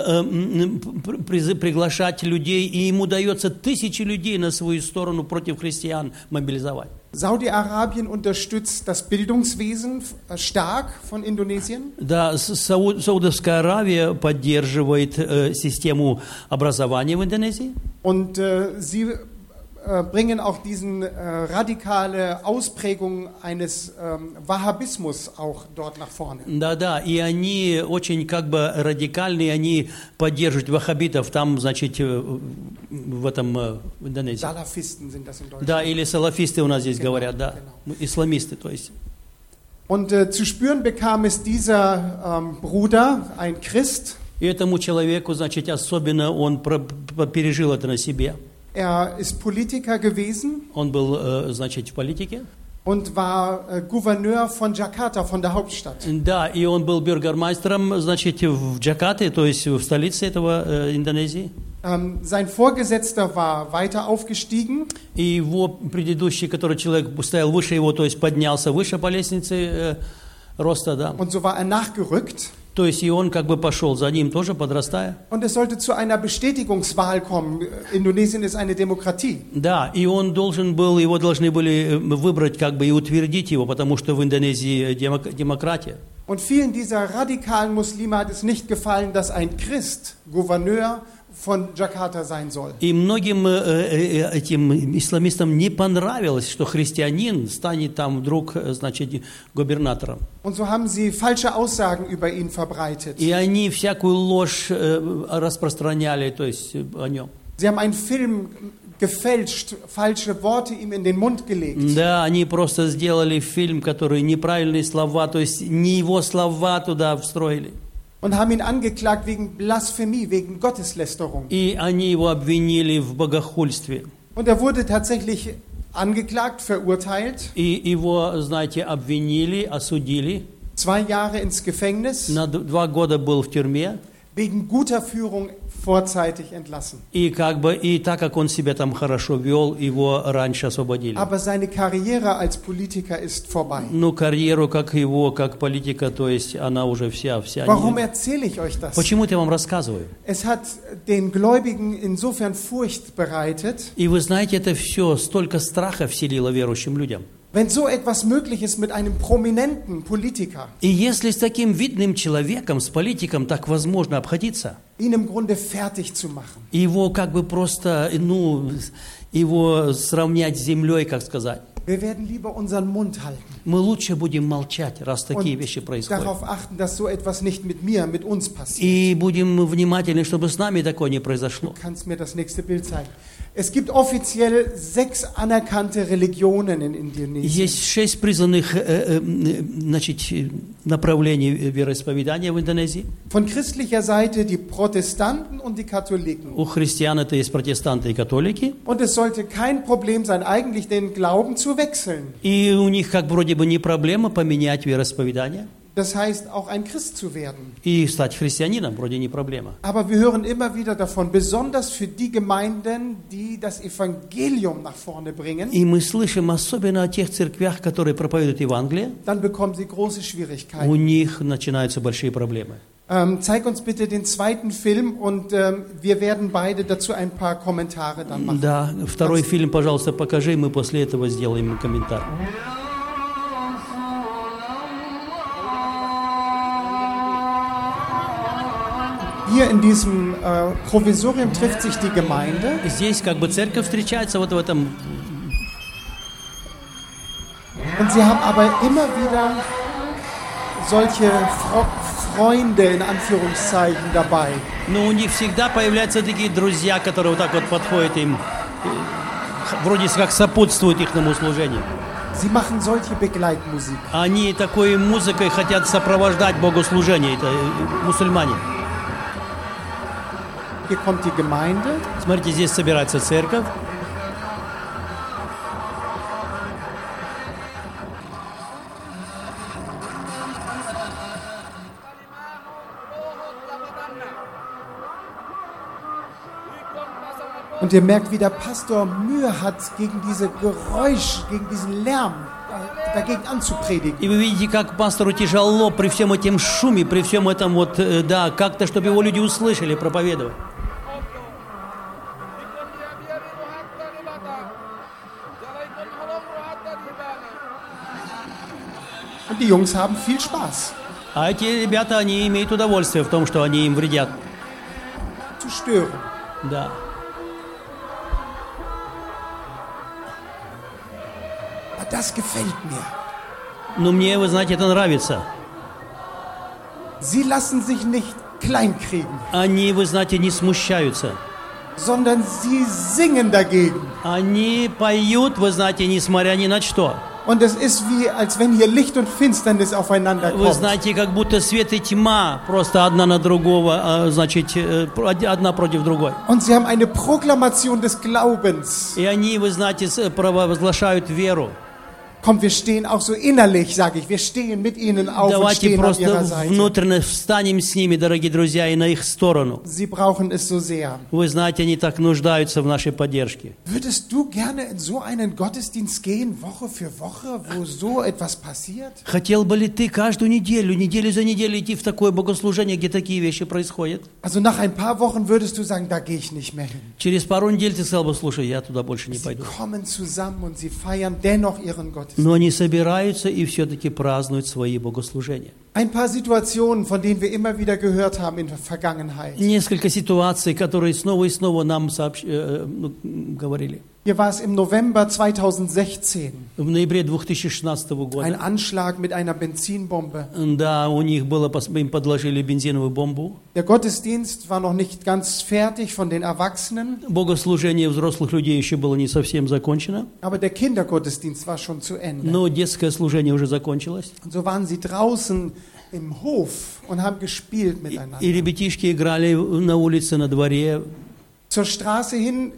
приглашать людей, и им удается тысячи людей на свою сторону против христиан мобилизовать. Saudi-Arabien unterstützt das Bildungswesen stark von Indonesien. Да, Саудовская Аравия поддерживает систему образования в Индонезии. Und sie bringen auch diesen radikale Ausprägung eines Wahhabismus auch dort nach vorne. Да, и они очень как бы radikальные, они поддерживают ваххабитов там, значит, в этом в Индонезии. Salafisten sind das in Deutschland. Да, или салафисты у нас здесь Genau, говорят, да, genau. исламисты, то есть. Und zu spüren bekam es dieser Bruder, ein Christ. И этому человеку, значит, особенно он пережил это на себе. Er ist Politiker gewesen Он был, значит, в политике. und war Gouverneur von Jakarta, von der Hauptstadt. Да, и он был бюргермайстером, значит, в Джакарте, то есть в столице этого Индонезии. Sein Vorgesetzter war weiter aufgestiegen. И его предыдущий, который человек стоял выше его, то есть поднялся выше по лестнице роста, да. Und so war er nachgerückt. То есть и он как бы пошел за ним, тоже подрастая. Und es sollte zu einer Bestätigungswahl kommen. Indonesien ist eine Demokratie. Да, и он должен был, его должны были выбрать как бы и утвердить его, потому что в Индонезии демократия. Und vielen dieser radikalen Muslime hat es nicht gefallen, dass ein Christ Gouverneur von Jakarta sein soll. И многим этим исламистам не понравилось, что христианин станет там вдруг, значит, губернатором. Und so haben sie falsche Aussagen über ihn verbreitet. И они всякую ложь распространяли, то есть о нем. Sie haben einen Film gefälscht, falsche Worte ihm in den Mund gelegt. Да, они просто сделали фильм, который неправильные слова, то есть не его слова туда встроили. Und haben ihn angeklagt wegen Blasphemie, wegen Gotteslästerung. И они его обвинили в богохульстве. Und er wurde tatsächlich angeklagt, verurteilt. И его, знаете, обвинили, осудили. 2 Jahre ins Gefängnis. На 2 года был в тюрьме. Wegen guter Führung vorzeitig entlassen. И как бы и так как он себя там хорошо вел, его раньше освободили. Aber seine Karriere als Politiker ist vorbei. Ну карьеру как его, как политика, то есть она уже вся. Warum erzähle ich euch das? Почему я вам рассказываю? Es hat den Gläubigen insofern Furcht bereitet. И вы знаете, это все столько страха вселило верующим людям. Wenn so etwas möglich ist mit einem prominenten Politiker, И если с таким видным человеком, с политиком так возможно обходиться, ihn im Grunde fertig zu machen. его как бы просто, ну, его сравнять с землей, как сказать. Wir werden lieber unseren Mund halten Мы лучше будем молчать, раз такие und вещи происходят. darauf achten, dass so etwas nicht mit mir, mit uns passiert. И будем внимательны, чтобы с нами такое не Du произошло. kannst mir das nächste Bild zeigen. Es gibt offiziell 6 anerkannte Religionen in Indonesien. Есть 6 признанных значит, направлений вероисповедания в Индонезии. Von christlicher Seite die Protestanten und die Katholiken. У христиан это есть протестанты и католики. Und es sollte kein Problem sein, eigentlich den Glauben zu wechseln. И у них как вроде бы не проблема поменять вероисповедание. Das heißt, auch ein Christ zu werden. И стать христианином вроде не проблема. Aber wir hören immer wieder davon, besonders für die Gemeinden, die das Evangelium nach vorne bringen, И мы слышим особенно о тех церквях, которые проповедуют Евангелие. dann bekommen sie große У Schwierigkeiten. них начинаются большие проблемы. Zeig uns bitte den zweiten Film und wir werden beide dazu ein paar Kommentare dann machen. Да, второй фильм, пожалуйста, покажи, и мы после этого сделаем комментарий. Hier in diesem Provisorium trifft sich die Gemeinde. Здесь как бы церковь встречается вот в этом. Und sie haben aber immer wieder solche Freunde in Anführungszeichen dabei. Но у них всегда появляются такие друзья, которые вот так вот подходят им, вроде как сопутствуют ихному служению. Sie machen solche Begleitmusik. Они такой музыкой хотят сопровождать богослужение, это мусульмане. Hier kommt die Gemeinde. Смотрите, здесь собирается церковь. Und ihr merkt, wie der Pastor Mühe hat, gegen diese Geräusch, gegen diesen Lärm dagegen anzupredigen. И вы видите, как пастору тяжело при всем этом шуме, при всем этом вот, да, как-то, чтобы его люди услышали, проповедовать. Und die Jungs haben viel Spaß. А эти ребята, они имеют удовольствие в том, что они им вредят. Zu stören. Да. Aber das gefällt mir. Но мне, вы знаете, это нравится. Sie lassen sich nicht kleinkriegen, Они, вы знаете, не смущаются. sondern sie singen dagegen. Они поют, вы знаете, несмотря ни на что. Und es ist wie, als wenn hier Licht und Finsternis aufeinander Вы kommt. знаете, как будто свет и тьма просто одна на другого, значит, одна против другой. Und sie haben eine Proklamation des Glaubens. И они, вы знаете, провозглашают веру. Komm, wir stehen auch so innerlich, sage ich. Wir stehen mit ihnen auf und Давайте stehen an ihrer просто Seite. внутренне встанем с ними, дорогие друзья, и на их сторону. Sie brauchen es so sehr. Вы знаете, они так нуждаются в нашей поддержке. Würdest du gerne in so einen Gottesdienst gehen, Woche für Woche, wo so etwas passiert? Хотел бы ли ты каждую неделю, неделю за неделей идти в такое богослужение, где такие вещи происходят? Also nach ein paar Wochen würdest du sagen, da gehe ich nicht mehr hin. Через пару недель ты сказал бы, слушай, я туда больше не Sie пойду. kommen zusammen und sie feiern dennoch ihren Gottesdienst. Но они собираются и все-таки празднуют свои богослужения. Ein paar Situationen, von denen wir immer wieder gehört haben in der Vergangenheit. Несколько ситуаций, которые снова и снова нам говорили. Hier war es im November 2016. В ноябре 2016 Ein года, Anschlag mit einer Benzinbombe. да, у них было, им подложили бензиновую бомбу. Der Gottesdienst war noch nicht ganz fertig von den Erwachsenen, Богослужение взрослых людей еще было не совсем закончено, aber der Kindergottesdienst war schon zu Ende. но детское служение уже закончилось. Und so waren sie draußen im Hof und haben gespielt miteinander. И ребятишки играли на улице, на дворе. Zur Straße hin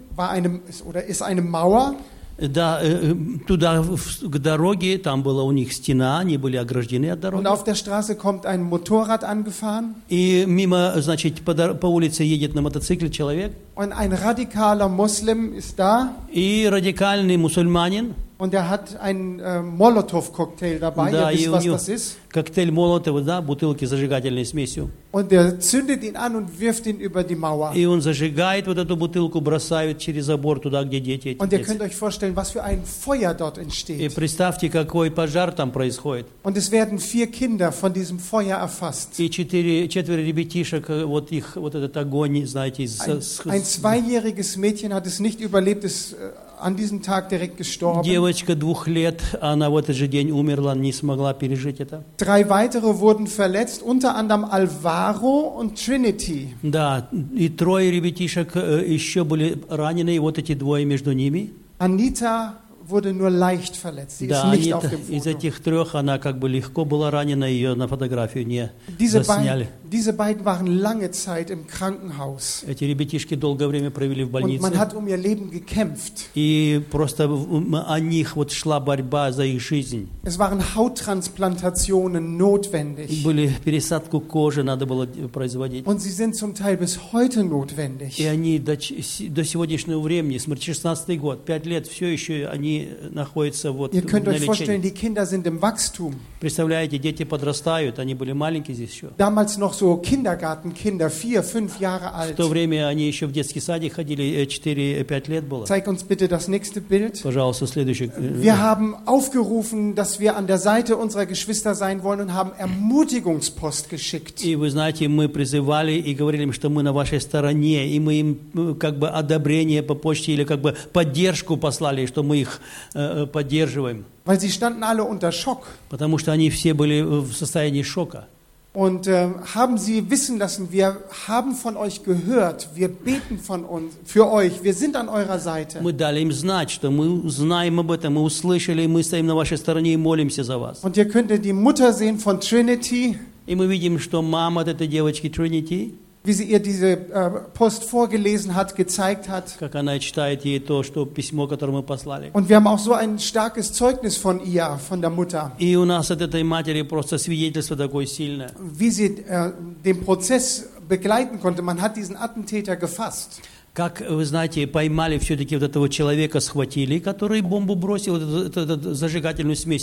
ist eine Mauer. Да, туда к дороге, там была у них стена, они были ограждены от Und дороги. auf der Straße kommt ein Motorrad angefahren. И мимо, значит, по улице едет на мотоцикле человек. Und ein radikaler Muslim ist da. И радикальный мусульманин, Und er hat einen Molotow-Cocktail dabei. да, Ihr и wisst, у was него das ist. коктейль Молотова, да, бутылки с зажигательной смесью. Und er zündet ihn an und wirft ihn über die Mauer. И он зажигает вот эту бутылку, бросает через забор туда, где дети эти Und ihr дети. könnt euch vorstellen, was für ein Feuer dort И entsteht. представьте, какой пожар там происходит. Und es werden 4 Kinder von diesem Feuer erfasst. И четверо ребятишек, вот их, вот этот огонь, знаете, Ein 2-jähriges Mädchen hat es nicht überlebt, ist an diesem Tag direkt gestorben. девочка 2 лет, она в этот же день умерла, не смогла пережить это. 3 weitere wurden verletzt, unter anderem Alvaro und Trinity. Да, и 3 ребятишек еще были ранены, и вот эти 2 между ними. Anita wurde nur leicht verletzt. Sie ist Да, nicht auf dem из Foto. этих 3 она как бы легко была ранена, ее на фотографию не Diese засняли. beiden waren lange Zeit im Krankenhaus. Эти ребятишки долгое время провели в Und больнице. man hat um ihr Leben gekämpft. И просто о них вот шла борьба за их жизнь. Es waren Hauttransplantationen notwendig. Были пересадку кожи надо было производить. Und sie sind zum Teil bis heute notwendig. И они до сегодняшнего времени, смотрите, 16-й год, 5 лет, все еще они находятся вот Ihr könnt на euch vorstellen, лечении. die Kinder sind im Wachstum. Представляете, дети подрастают, они были маленькие здесь еще. Damals noch so Kindergartenkinder, 4, 5 Jahre В alt. то время они еще в детский садик ходили, 4-5 лет было. Zeig uns bitte das nächste Bild. Пожалуйста, следующий. Wir haben aufgerufen, dass wir an der Seite unserer Geschwister sein wollen und haben Ermutigungspost geschickt. И вы знаете, мы призывали и говорили им, что мы на вашей стороне, и мы им как бы одобрение по почте или как бы поддержку послали, что мы их поддерживаем. Weil sie standen alle unter Schock. Потому что они все были в состоянии шока. Und haben sie wissen lassen, wir haben von euch gehört, wir beten für euch, wir sind an eurer Seite. Мы дали им знать, что мы знаем об этом, мы услышали, и мы стоим на вашей стороне и молимся за вас. Und hier könnt ihr die Mutter sehen von Trinity, И мы видим, что мама от этой девочки Тринити, wie sie ihr diese Post vorgelesen hat, gezeigt hat. как она читает ей то, что письмо, которое мы послали. Und wir haben auch so ein starkes Zeugnis von ihr, von der Mutter, И у нас от этой матери просто свидетельство такое сильное. wie sie den Prozess begleiten konnte. Man hat diesen Attentäter gefasst. Как, вы знаете, поймали все-таки вот этого человека, схватили, который бомбу бросил, эту зажигательную смесь,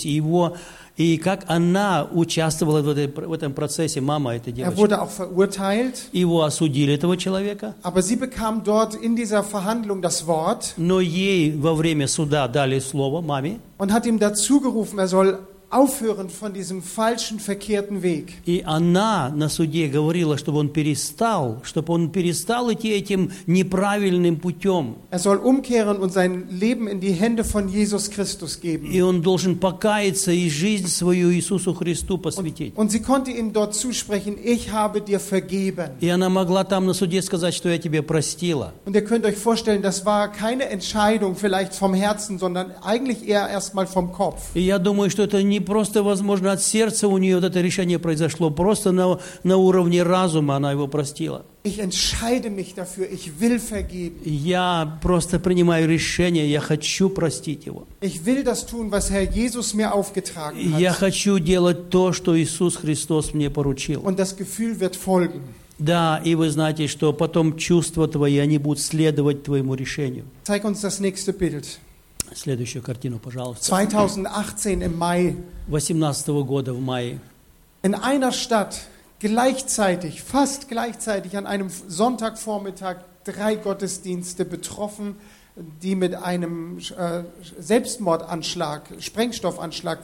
и как она участвовала в этом процессе, мама этой Er девочки. wurde auch verurteilt, Его осудили, этого человека, aber sie bekam dort in dieser Verhandlung das Wort но ей во время суда дали слово маме, und hat ihm dazu gerufen, er soll aufhören von diesem falschen, verkehrten Weg. и она на суде говорила, чтобы он перестал идти этим неправильным путем. Er soll umkehren und sein Leben in die Hände von Jesus Christus geben. И он должен покаяться и жизнь свою Иисусу Христу посвятить. Und sie konnte ihm dort zusprechen, ich habe dir vergeben. И она могла там на суде сказать, что я тебе простила. Und ihr könnt euch vorstellen, das war keine Entscheidung vielleicht vom Herzen, sondern eigentlich eher erstmal vom Kopf. И я думаю, что это не просто, возможно, от сердца у нее вот это решение произошло, просто на уровне разума она его простила. Ich entscheide mich dafür, ich will vergeben. Я просто принимаю решение, я хочу простить его. Ich will das tun, was Herr Jesus mir aufgetragen Я hat. хочу делать то, что Иисус Христос мне поручил. Und das Gefühl wird folgen. Да, и вы знаете, что потом чувства твои, они будут следовать твоему решению. Zeig uns das nächste Bild. Следующую картину, пожалуйста. 2018 im Mai. 18-го года в мае. In einer Stadt gleichzeitig, fast gleichzeitig an einem Sonntagvormittag 3 Gottesdienste betroffen, die mit einem Selbstmordanschlag, Sprengstoffanschlag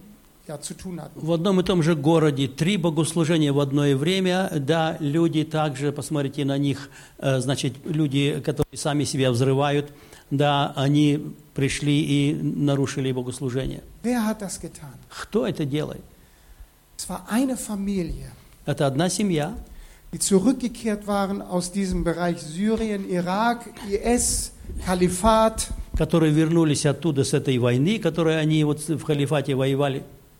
zu tun hatten. В одном и том же городе 3 богослужения в одно время, да, люди также, посмотрите на них, значит, люди, которые сами себя взрывают, да, они пришли и нарушили богослужение. Wer hat das getan? Кто это делает? Es war eine Familie, Это одна семья, die zurückgekehrt waren aus diesem Bereich Syrien, Irak, IS, Kalifat. которые вернулись оттуда с этой войны, которые они вот в халифате воевали.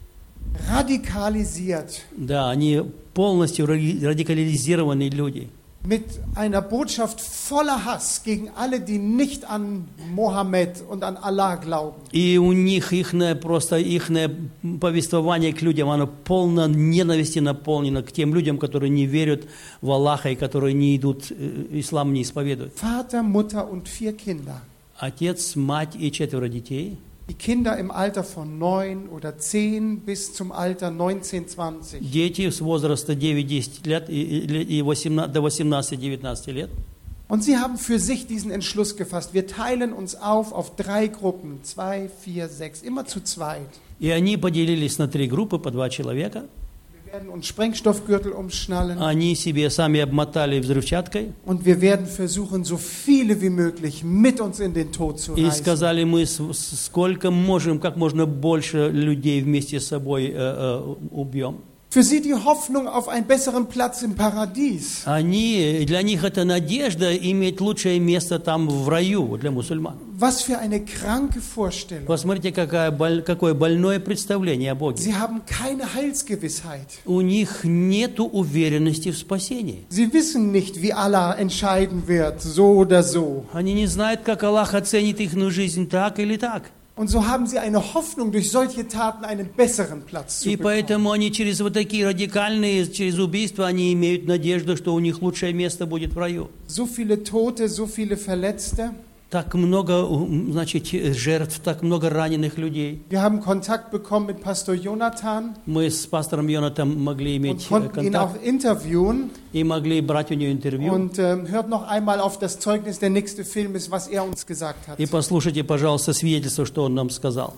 Radikalisiert, Да, они полностью радикализированные люди. mit einer Botschaft voller Hass gegen alle, die nicht an Mohammed und an Allah glauben. И у них ихное повествование к людям, оно полно ненависти наполнено к тем людям, которые не верят в Аллаха и которые не идут, ислам не исповедуют. Vater, Mutter und 4 Kinder. Отец, мать и 4 детей. Die Kinder im Alter von 9 oder 10 bis zum Alter 19, 20. Дети с возраста 9-10 лет и 18, до 18-19 лет. Und sie haben für sich diesen Entschluss gefasst. Wir teilen uns auf 3 Gruppen, 2, 4, 6, immer zu zweit. И они поделились на 3 группы по 2 человека. Wir werden uns Sprengstoffgürtel umschnallen Они себе сами обмотали взрывчаткой und wir werden versuchen, so viele wie möglich mit uns in den Tod zu и reißen. сказали, мы сколько можем, как можно больше людей вместе с собой убьем. Für sie die Hoffnung auf einen besseren Platz im Paradies. Для них это надежда иметь лучшее место там в раю для мусульман. Was für eine kranke Vorstellung. Посмотрите, какое больное представление о Боге. Sie haben keine Heilsgewissheit. У них нет уверенности в спасении. Sie wissen nicht, wie Allah entscheiden wird, so oder so. Они не знают, как Аллах оценит их жизнь, так или так. Und so haben sie eine Hoffnung, durch solche Taten einen besseren Platz zu И bekommen. поэтому они через вот такие радикальные, через убийства, они имеют надежду, что у них лучшее место будет в раю. So viele Tote, so viele Verletzte. Так много, значит, жертв, так много раненых людей. Wir haben Kontakt bekommen mit Pastor Jonathan Мы с пастором Йонатом могли und иметь konnten ihn auch контакт interviewen. и могли брать у него интервью. Und hört noch einmal auf das Zeugnis, der nächste Film ist, was er uns gesagt hat. И послушайте, пожалуйста, свидетельство, что он нам сказал.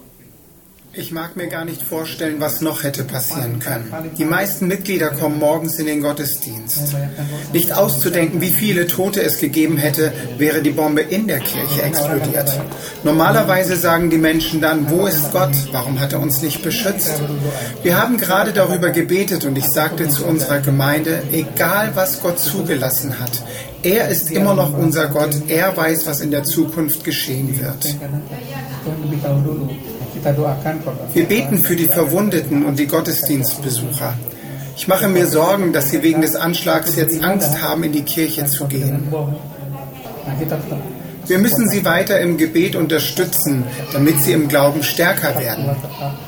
Ich mag mir gar nicht vorstellen, was noch hätte passieren können. Die meisten Mitglieder kommen morgens in den Gottesdienst. Nicht auszudenken, wie viele Tote es gegeben hätte, wäre die Bombe in der Kirche explodiert. Normalerweise sagen die Menschen dann, wo ist Gott? Warum hat er uns nicht beschützt? Wir haben gerade darüber gebetet und ich sagte zu unserer Gemeinde, egal was Gott zugelassen hat, er ist immer noch unser Gott, er weiß, was in der Zukunft geschehen wird. Wir beten für die Verwundeten und die Gottesdienstbesucher. Ich mache mir Sorgen, dass sie wegen des Anschlags jetzt Angst haben, in die Kirche zu gehen. Wir müssen sie weiter im Gebet unterstützen, damit sie im Glauben stärker werden.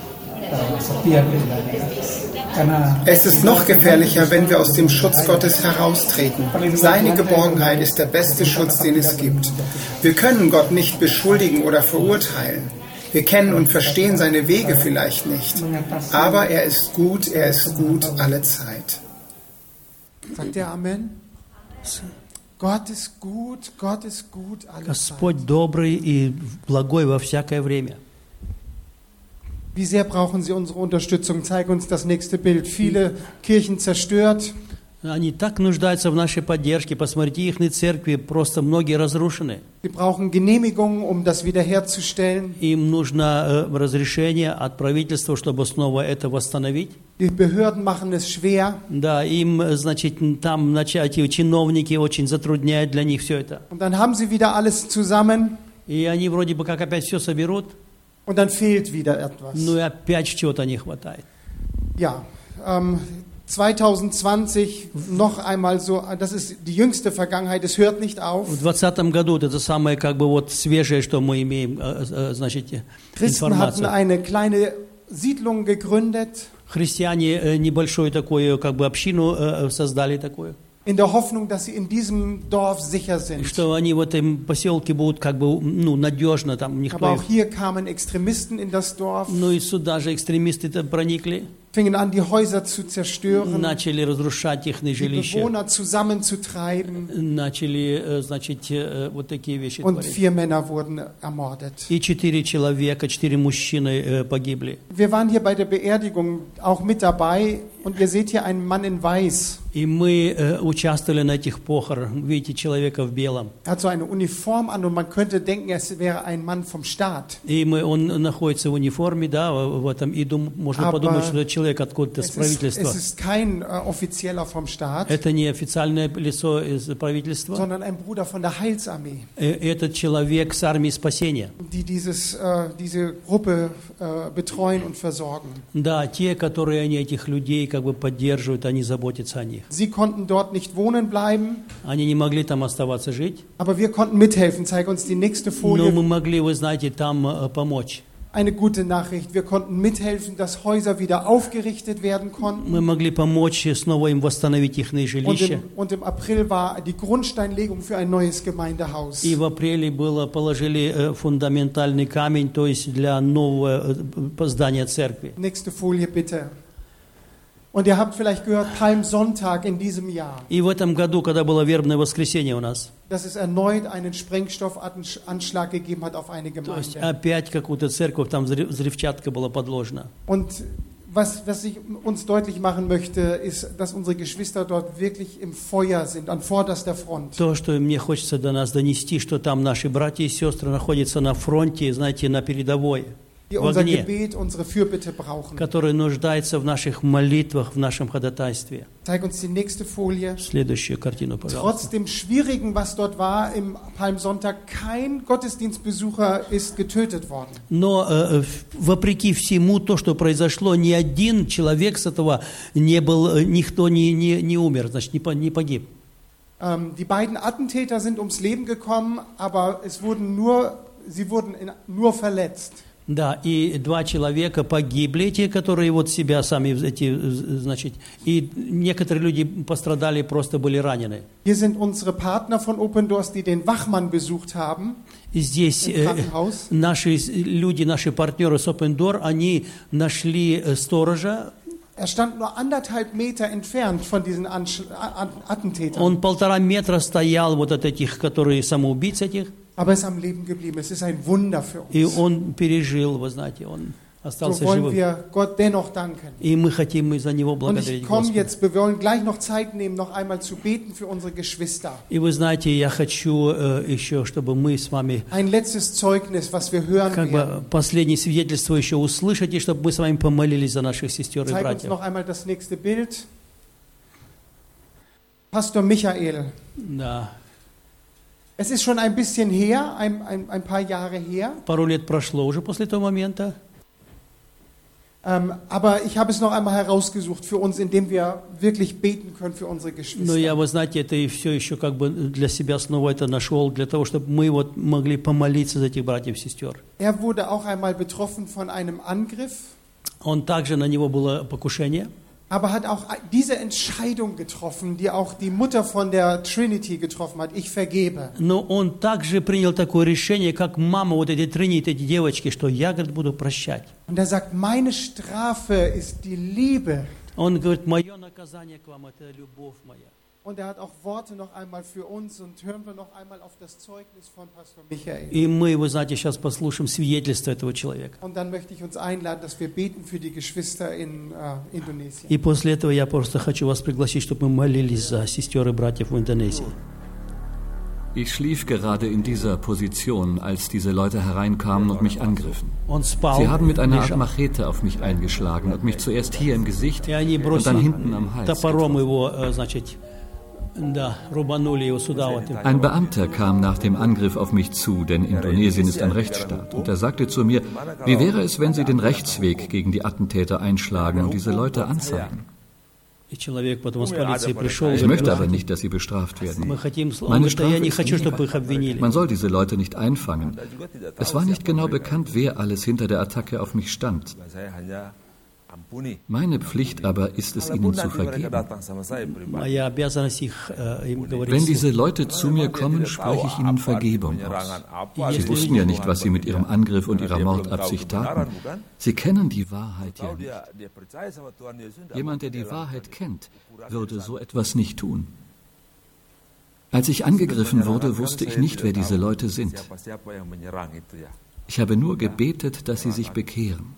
Es ist noch gefährlicher, wenn wir aus dem Schutz Gottes heraustreten. Seine Geborgenheit ist der beste Schutz, den es gibt. Wir können Gott nicht beschuldigen oder verurteilen. Wir kennen und verstehen seine Wege vielleicht nicht. Aber er ist gut alle Zeit. Sagt ihr Amen? Gott ist gut alle Zeit. Господь добрый и благой во всякое время. Wie sehr brauchen Sie unsere Unterstützung? Zeig uns das nächste Bild. Viele Kirchen zerstört. Они так нуждаются в нашей поддержке. Посмотрите, их церкви просто многие разрушены. Sie brauchen Genehmigungen, um das wiederherzustellen. Им нужно разрешение от правительства, чтобы снова это восстановить. Die Behörden machen es schwer. Да, им, значит, там эти чиновники очень затрудняют для них все это. Und dann haben sie wieder alles zusammen. И они вроде бы как опять все соберут, Und dann fehlt wieder etwas. но и опять чего-то не хватает. Ja, 2020 noch einmal so, das ist die jüngste Vergangenheit, es hört nicht auf. В 2020 году это самое как бы вот свежее, что мы имеем, значит, Christen hatten информацию. eine kleine Siedlung gegründet, Христиане небольшую такую как бы общину создали такую, in der Hoffnung, dass sie in diesem Dorf sicher sind. что они в этом поселке будут как бы ну надежно там никто Aber их. auch hier kamen Extremisten in das Dorf, Ну и сюда же экстремисты проникли, fingen an, die Häuser zu zerstören, начали разрушать их die жилища, Bewohner zusammenzutreiben начали, значит, вот такие вещи und творить. 4 Männer wurden ermordet. И 4 человека, 4 мужчины погибли. Wir waren hier bei der Beerdigung auch mit dabei und ihr seht hier einen Mann in Weiß. И мы участвовали на этих похоронах. Видите, человека в белом. Er hat so eine Uniform an und man könnte denken, es wäre ein Mann vom Staat. И он находится в униформе, да, в этом, и можно подумать, что это человек откуда-то с правительства. Es ist kein Offizieller vom Staat, Это не официальное лицо из правительства. sondern ein Bruder von der Heilsarmee, Этот человек с армии спасения. die diese Gruppe betreuen und versorgen. Да, те, которые они этих людей как бы поддерживают, они заботятся о них. Sie konnten dort nicht wohnen bleiben, Они не могли там оставаться жить, aber wir konnten mithelfen. Zeig uns die nächste но мы Folie. могли, вы знаете, там помочь. Eine gute Nachricht. Wir konnten mithelfen, dass Häuser wieder aufgerichtet werden konnten. Мы могли помочь снова им восстановить их жилища. Und im April war die Grundsteinlegung für ein neues Gemeindehaus. И в апреле положили фундаментальный камень, то есть для нового здания церкви. Nächste Folie bitte. Und ihr habt vielleicht gehört, Palmsonntag in diesem Jahr, И в этом году, когда было вербное воскресенье у нас, dass es erneut einen Sprengstoffanschlag gegeben hat auf eine то есть Gemeinde. опять какую-то церковь, там взрывчатка была подложена. Und was ich uns deutlich machen möchte, ist, dass unsere Geschwister dort wirklich im Feuer sind, an vorderster Front. То, что мне хочется до нас донести, что там наши братья и сестры находятся на фронте, знаете, на передовой, Die в unser огне, Gebet, unsere Fürbitte brauchen. которые нуждаются в наших молитвах, в нашем ходатайстве. Zeig uns die nächste Folie. Следующую картину, пожалуйста. Trotz dem Schwierigen, was dort war im Palmsonntag, kein Gottesdienstbesucher ist getötet worden. Но вопреки всему то, что произошло, ни один человек с этого не был, никто не умер, значит, не погиб. Die beiden Attentäter sind ums Leben gekommen, aber sie wurden nur verletzt. Да, и 2 человека погибли, те, которые вот себя сами, значит, и некоторые люди пострадали, просто были ранены. Hier sind unsere Partner von Open Doors, die den Wachmann besucht haben И здесь im Krankenhaus. наши люди, наши партнеры с Open Door, они нашли сторожа. Er stand nur 1,5 Meter entfernt von diesen Attentätern. Он 1,5 метра стоял вот от этих, которые самоубийц этих, Aber er ist am Leben geblieben. Es ist ein Wunder für и uns. он пережил, вы знаете, он So остался wollen живым. wir Gott dennoch danken. И мы хотим за него Und благодарить ich komme Господа. jetzt, wir wollen gleich noch Zeit nehmen, noch einmal zu beten für unsere Geschwister. И вы знаете, я хочу еще, чтобы мы с вами Ein letztes Zeugnis, was wir hören как werden. бы последнее свидетельство еще услышать, и чтобы мы с вами помолились за наших сестер и Zeig uns братьев. noch einmal das nächste Bild. Pastor Michael. Да. Es ist schon ein bisschen her, ein paar Jahre her, Пару лет прошло уже после того момента, aber ich habe es noch einmal herausgesucht für uns, indem wir wirklich beten können für unsere но я, Geschwister. вы знаете, это и все еще как бы для себя снова это нашел, для того, чтобы мы вот могли помолиться за этих братьев и сестер. Er wurde auch einmal betroffen von einem Angriff, Он также, на него было покушение, aber hat auch diese Entscheidung getroffen, die auch die Mutter von der Trinity getroffen hat. Ich vergebe. но он также принял такое решение, как мама вот этой Тринити, эти девочки, что я, говорит, буду прощать. Und er sagt, meine Strafe ist die Liebe. Он говорит, мое наказание к вам – это любовь моя. Und er hat auch Worte noch einmal für uns und hören wir noch einmal auf das Zeugnis von Pastor Michael. И мы, вы знаете, сейчас послушаем свидетельство этого человека. Und dann möchte ich uns einladen, dass wir beten für die Geschwister in Indonesien. И после этого я просто хочу вас пригласить, чтобы мы молились за сестер и братьев в Индонезии. Ich schlief gerade in dieser Position, als diese Leute hereinkamen und mich angriffen. Он спал, Sie haben mit einer Art лежал. Machete auf mich eingeschlagen und mich zuerst hier im Gesicht И они und dann hinten am бросили Hals. топором его, значит, да, рубанули его сюда. Вот. Ein Beamter kam nach dem Angriff auf mich zu, denn Indonesien ist ein Rechtsstaat. Und er sagte zu mir, wie wäre es, wenn Sie den Rechtsweg gegen die Attentäter einschlagen und diese Leute anzeigen? И человек потом из полиции пришел. Ich möchte aber nicht, dass sie bestraft werden. Meine Strafe ist nicht. Man soll diese Leute nicht einfangen. Es war nicht genau bekannt, wer alles hinter der Attacke auf mich stand. Meine Pflicht aber ist es, ihnen zu vergeben. Wenn diese Leute zu mir kommen, spreche ich ihnen Vergebung aus. Sie wussten ja nicht, was sie mit ihrem Angriff und ihrer Mordabsicht taten. Sie kennen die Wahrheit ja nicht. Jemand, der die Wahrheit kennt, würde so etwas nicht tun. Als ich angegriffen wurde, wusste ich nicht, wer diese Leute sind. Ich habe nur gebetet, dass sie sich bekehren.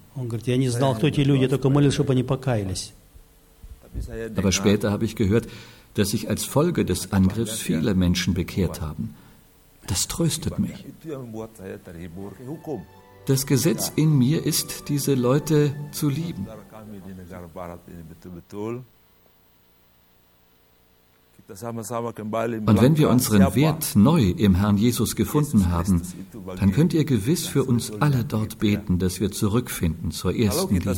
Aber später habe ich gehört, dass sich als Folge des Angriffs viele Menschen bekehrt haben. Das tröstet mich. Das Gesetz in mir ist, diese Leute zu lieben. Und wenn wir unseren Wert neu im Herrn Jesus gefunden haben, dann könnt ihr gewiss für uns alle dort beten, dass wir zurückfinden zur ersten Liebe.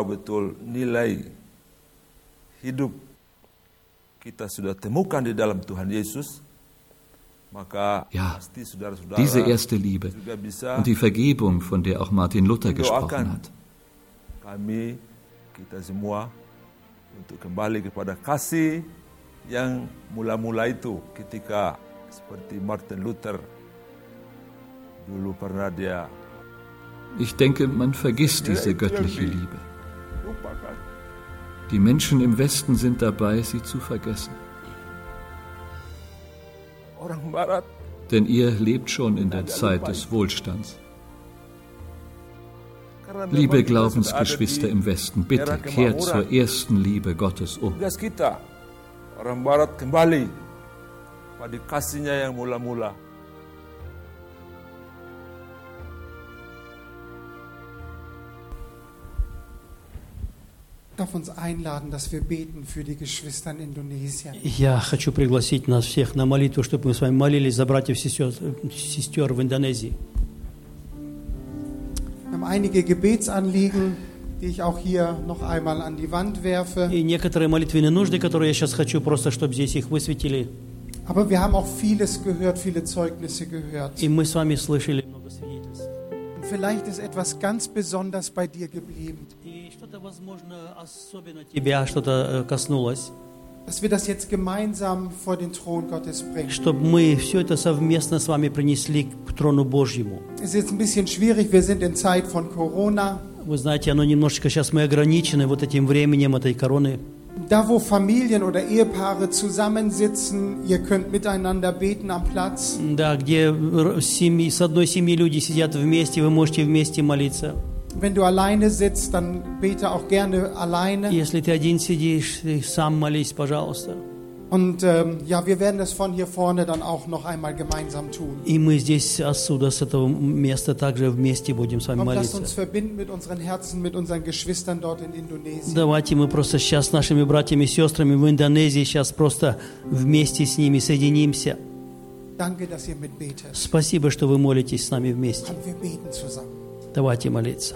Ja, diese erste Liebe und die Vergebung, von der auch Martin Luther gesprochen hat. Yang mula-mula itu ketika seperti Martin Luther dulu pernah dia. Ich denke, man vergisst diese göttliche Liebe. Die Menschen im Westen sind dabei, sie zu vergessen. Denn ihr lebt schon in der Zeit des Wohlstands. Liebe Glaubensgeschwister im Westen, bitte kehrt zur ersten Liebe Gottes um. Orang Barat kembali pada kasihnya yang mula-mula. Darf uns einladen, dass wir beten für die Geschwister in Indonesien. Я хочу пригласить нас всех на молитву, чтобы мы с вами молились за братьев и сестер в Индонезии. Wir haben einige Gebetsanliegen, die ich auch hier noch einmal an die Wand werfe. И некоторые молитвенные нужды, которые я сейчас хочу просто, чтобы здесь их высветили. Aber wir haben auch vieles gehört, viele Zeugnisse gehört. И мы с вами слышали много свидетельств. Und vielleicht ist etwas ganz besonders bei dir geblieben. И что-то, возможно, особенно тебя что-то коснулось. Dass wir das jetzt gemeinsam vor den Thron Gottes bringen. Чтобы мы все это совместно с вами принесли к трону Божьему. Es ist jetzt ein bisschen schwierig, wir sind in Zeit von Corona. Вы знаете, оно немножечко сейчас мы ограничены вот этим временем этой короны. Da, wo Familien oder Ehepaare zusammensitzen, ihr könnt miteinander beten am Platz. Да, где с одной семьи люди сидят вместе, вы можете вместе молиться. Wenn du alleine sitzt, dann bete auch gerne alleine. Если ты один сидишь, ты сам молись, пожалуйста. Und ja, wir werden das von hier vorne dann auch noch einmal gemeinsam tun. И мы здесь отсюда, с этого места, также вместе будем с вами Komm, lasst молиться. uns verbinden mit unseren Herzen, mit unseren Geschwistern dort in Indonesien. Давайте мы просто сейчас с нашими братьями и сестрами в Индонезии сейчас просто вместе с ними соединимся. Danke, dass ihr mitbetet. Спасибо, что вы молитесь с нами вместе. Und wir beten zusammen. Давайте молиться.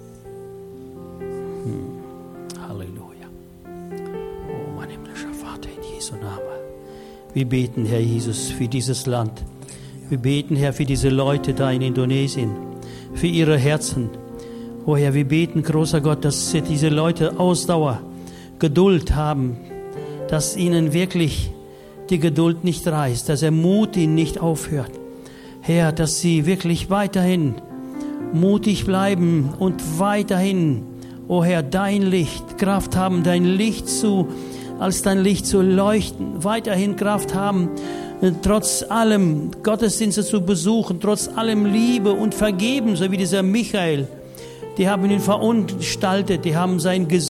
Halleluja. Oh, mein himmlischer Vater, in Jesu Namen. Wir beten, Herr Jesus, für dieses Land. Wir beten, Herr, für diese Leute da in Indonesien, für ihre Herzen. Oh Herr, wir beten, großer Gott, dass diese Leute Ausdauer, Geduld haben, dass ihnen wirklich die Geduld nicht reißt, dass der Mut ihnen nicht aufhört. Herr, dass sie wirklich weiterhin mutig bleiben und weiterhin, oh Herr, dein Licht, Kraft haben, als dein Licht zu leuchten, weiterhin Kraft haben, trotz allem Gottesdienste zu besuchen, trotz allem Liebe und Vergeben, so wie dieser Michael, die haben ihn verunstaltet, die haben sein Gesicht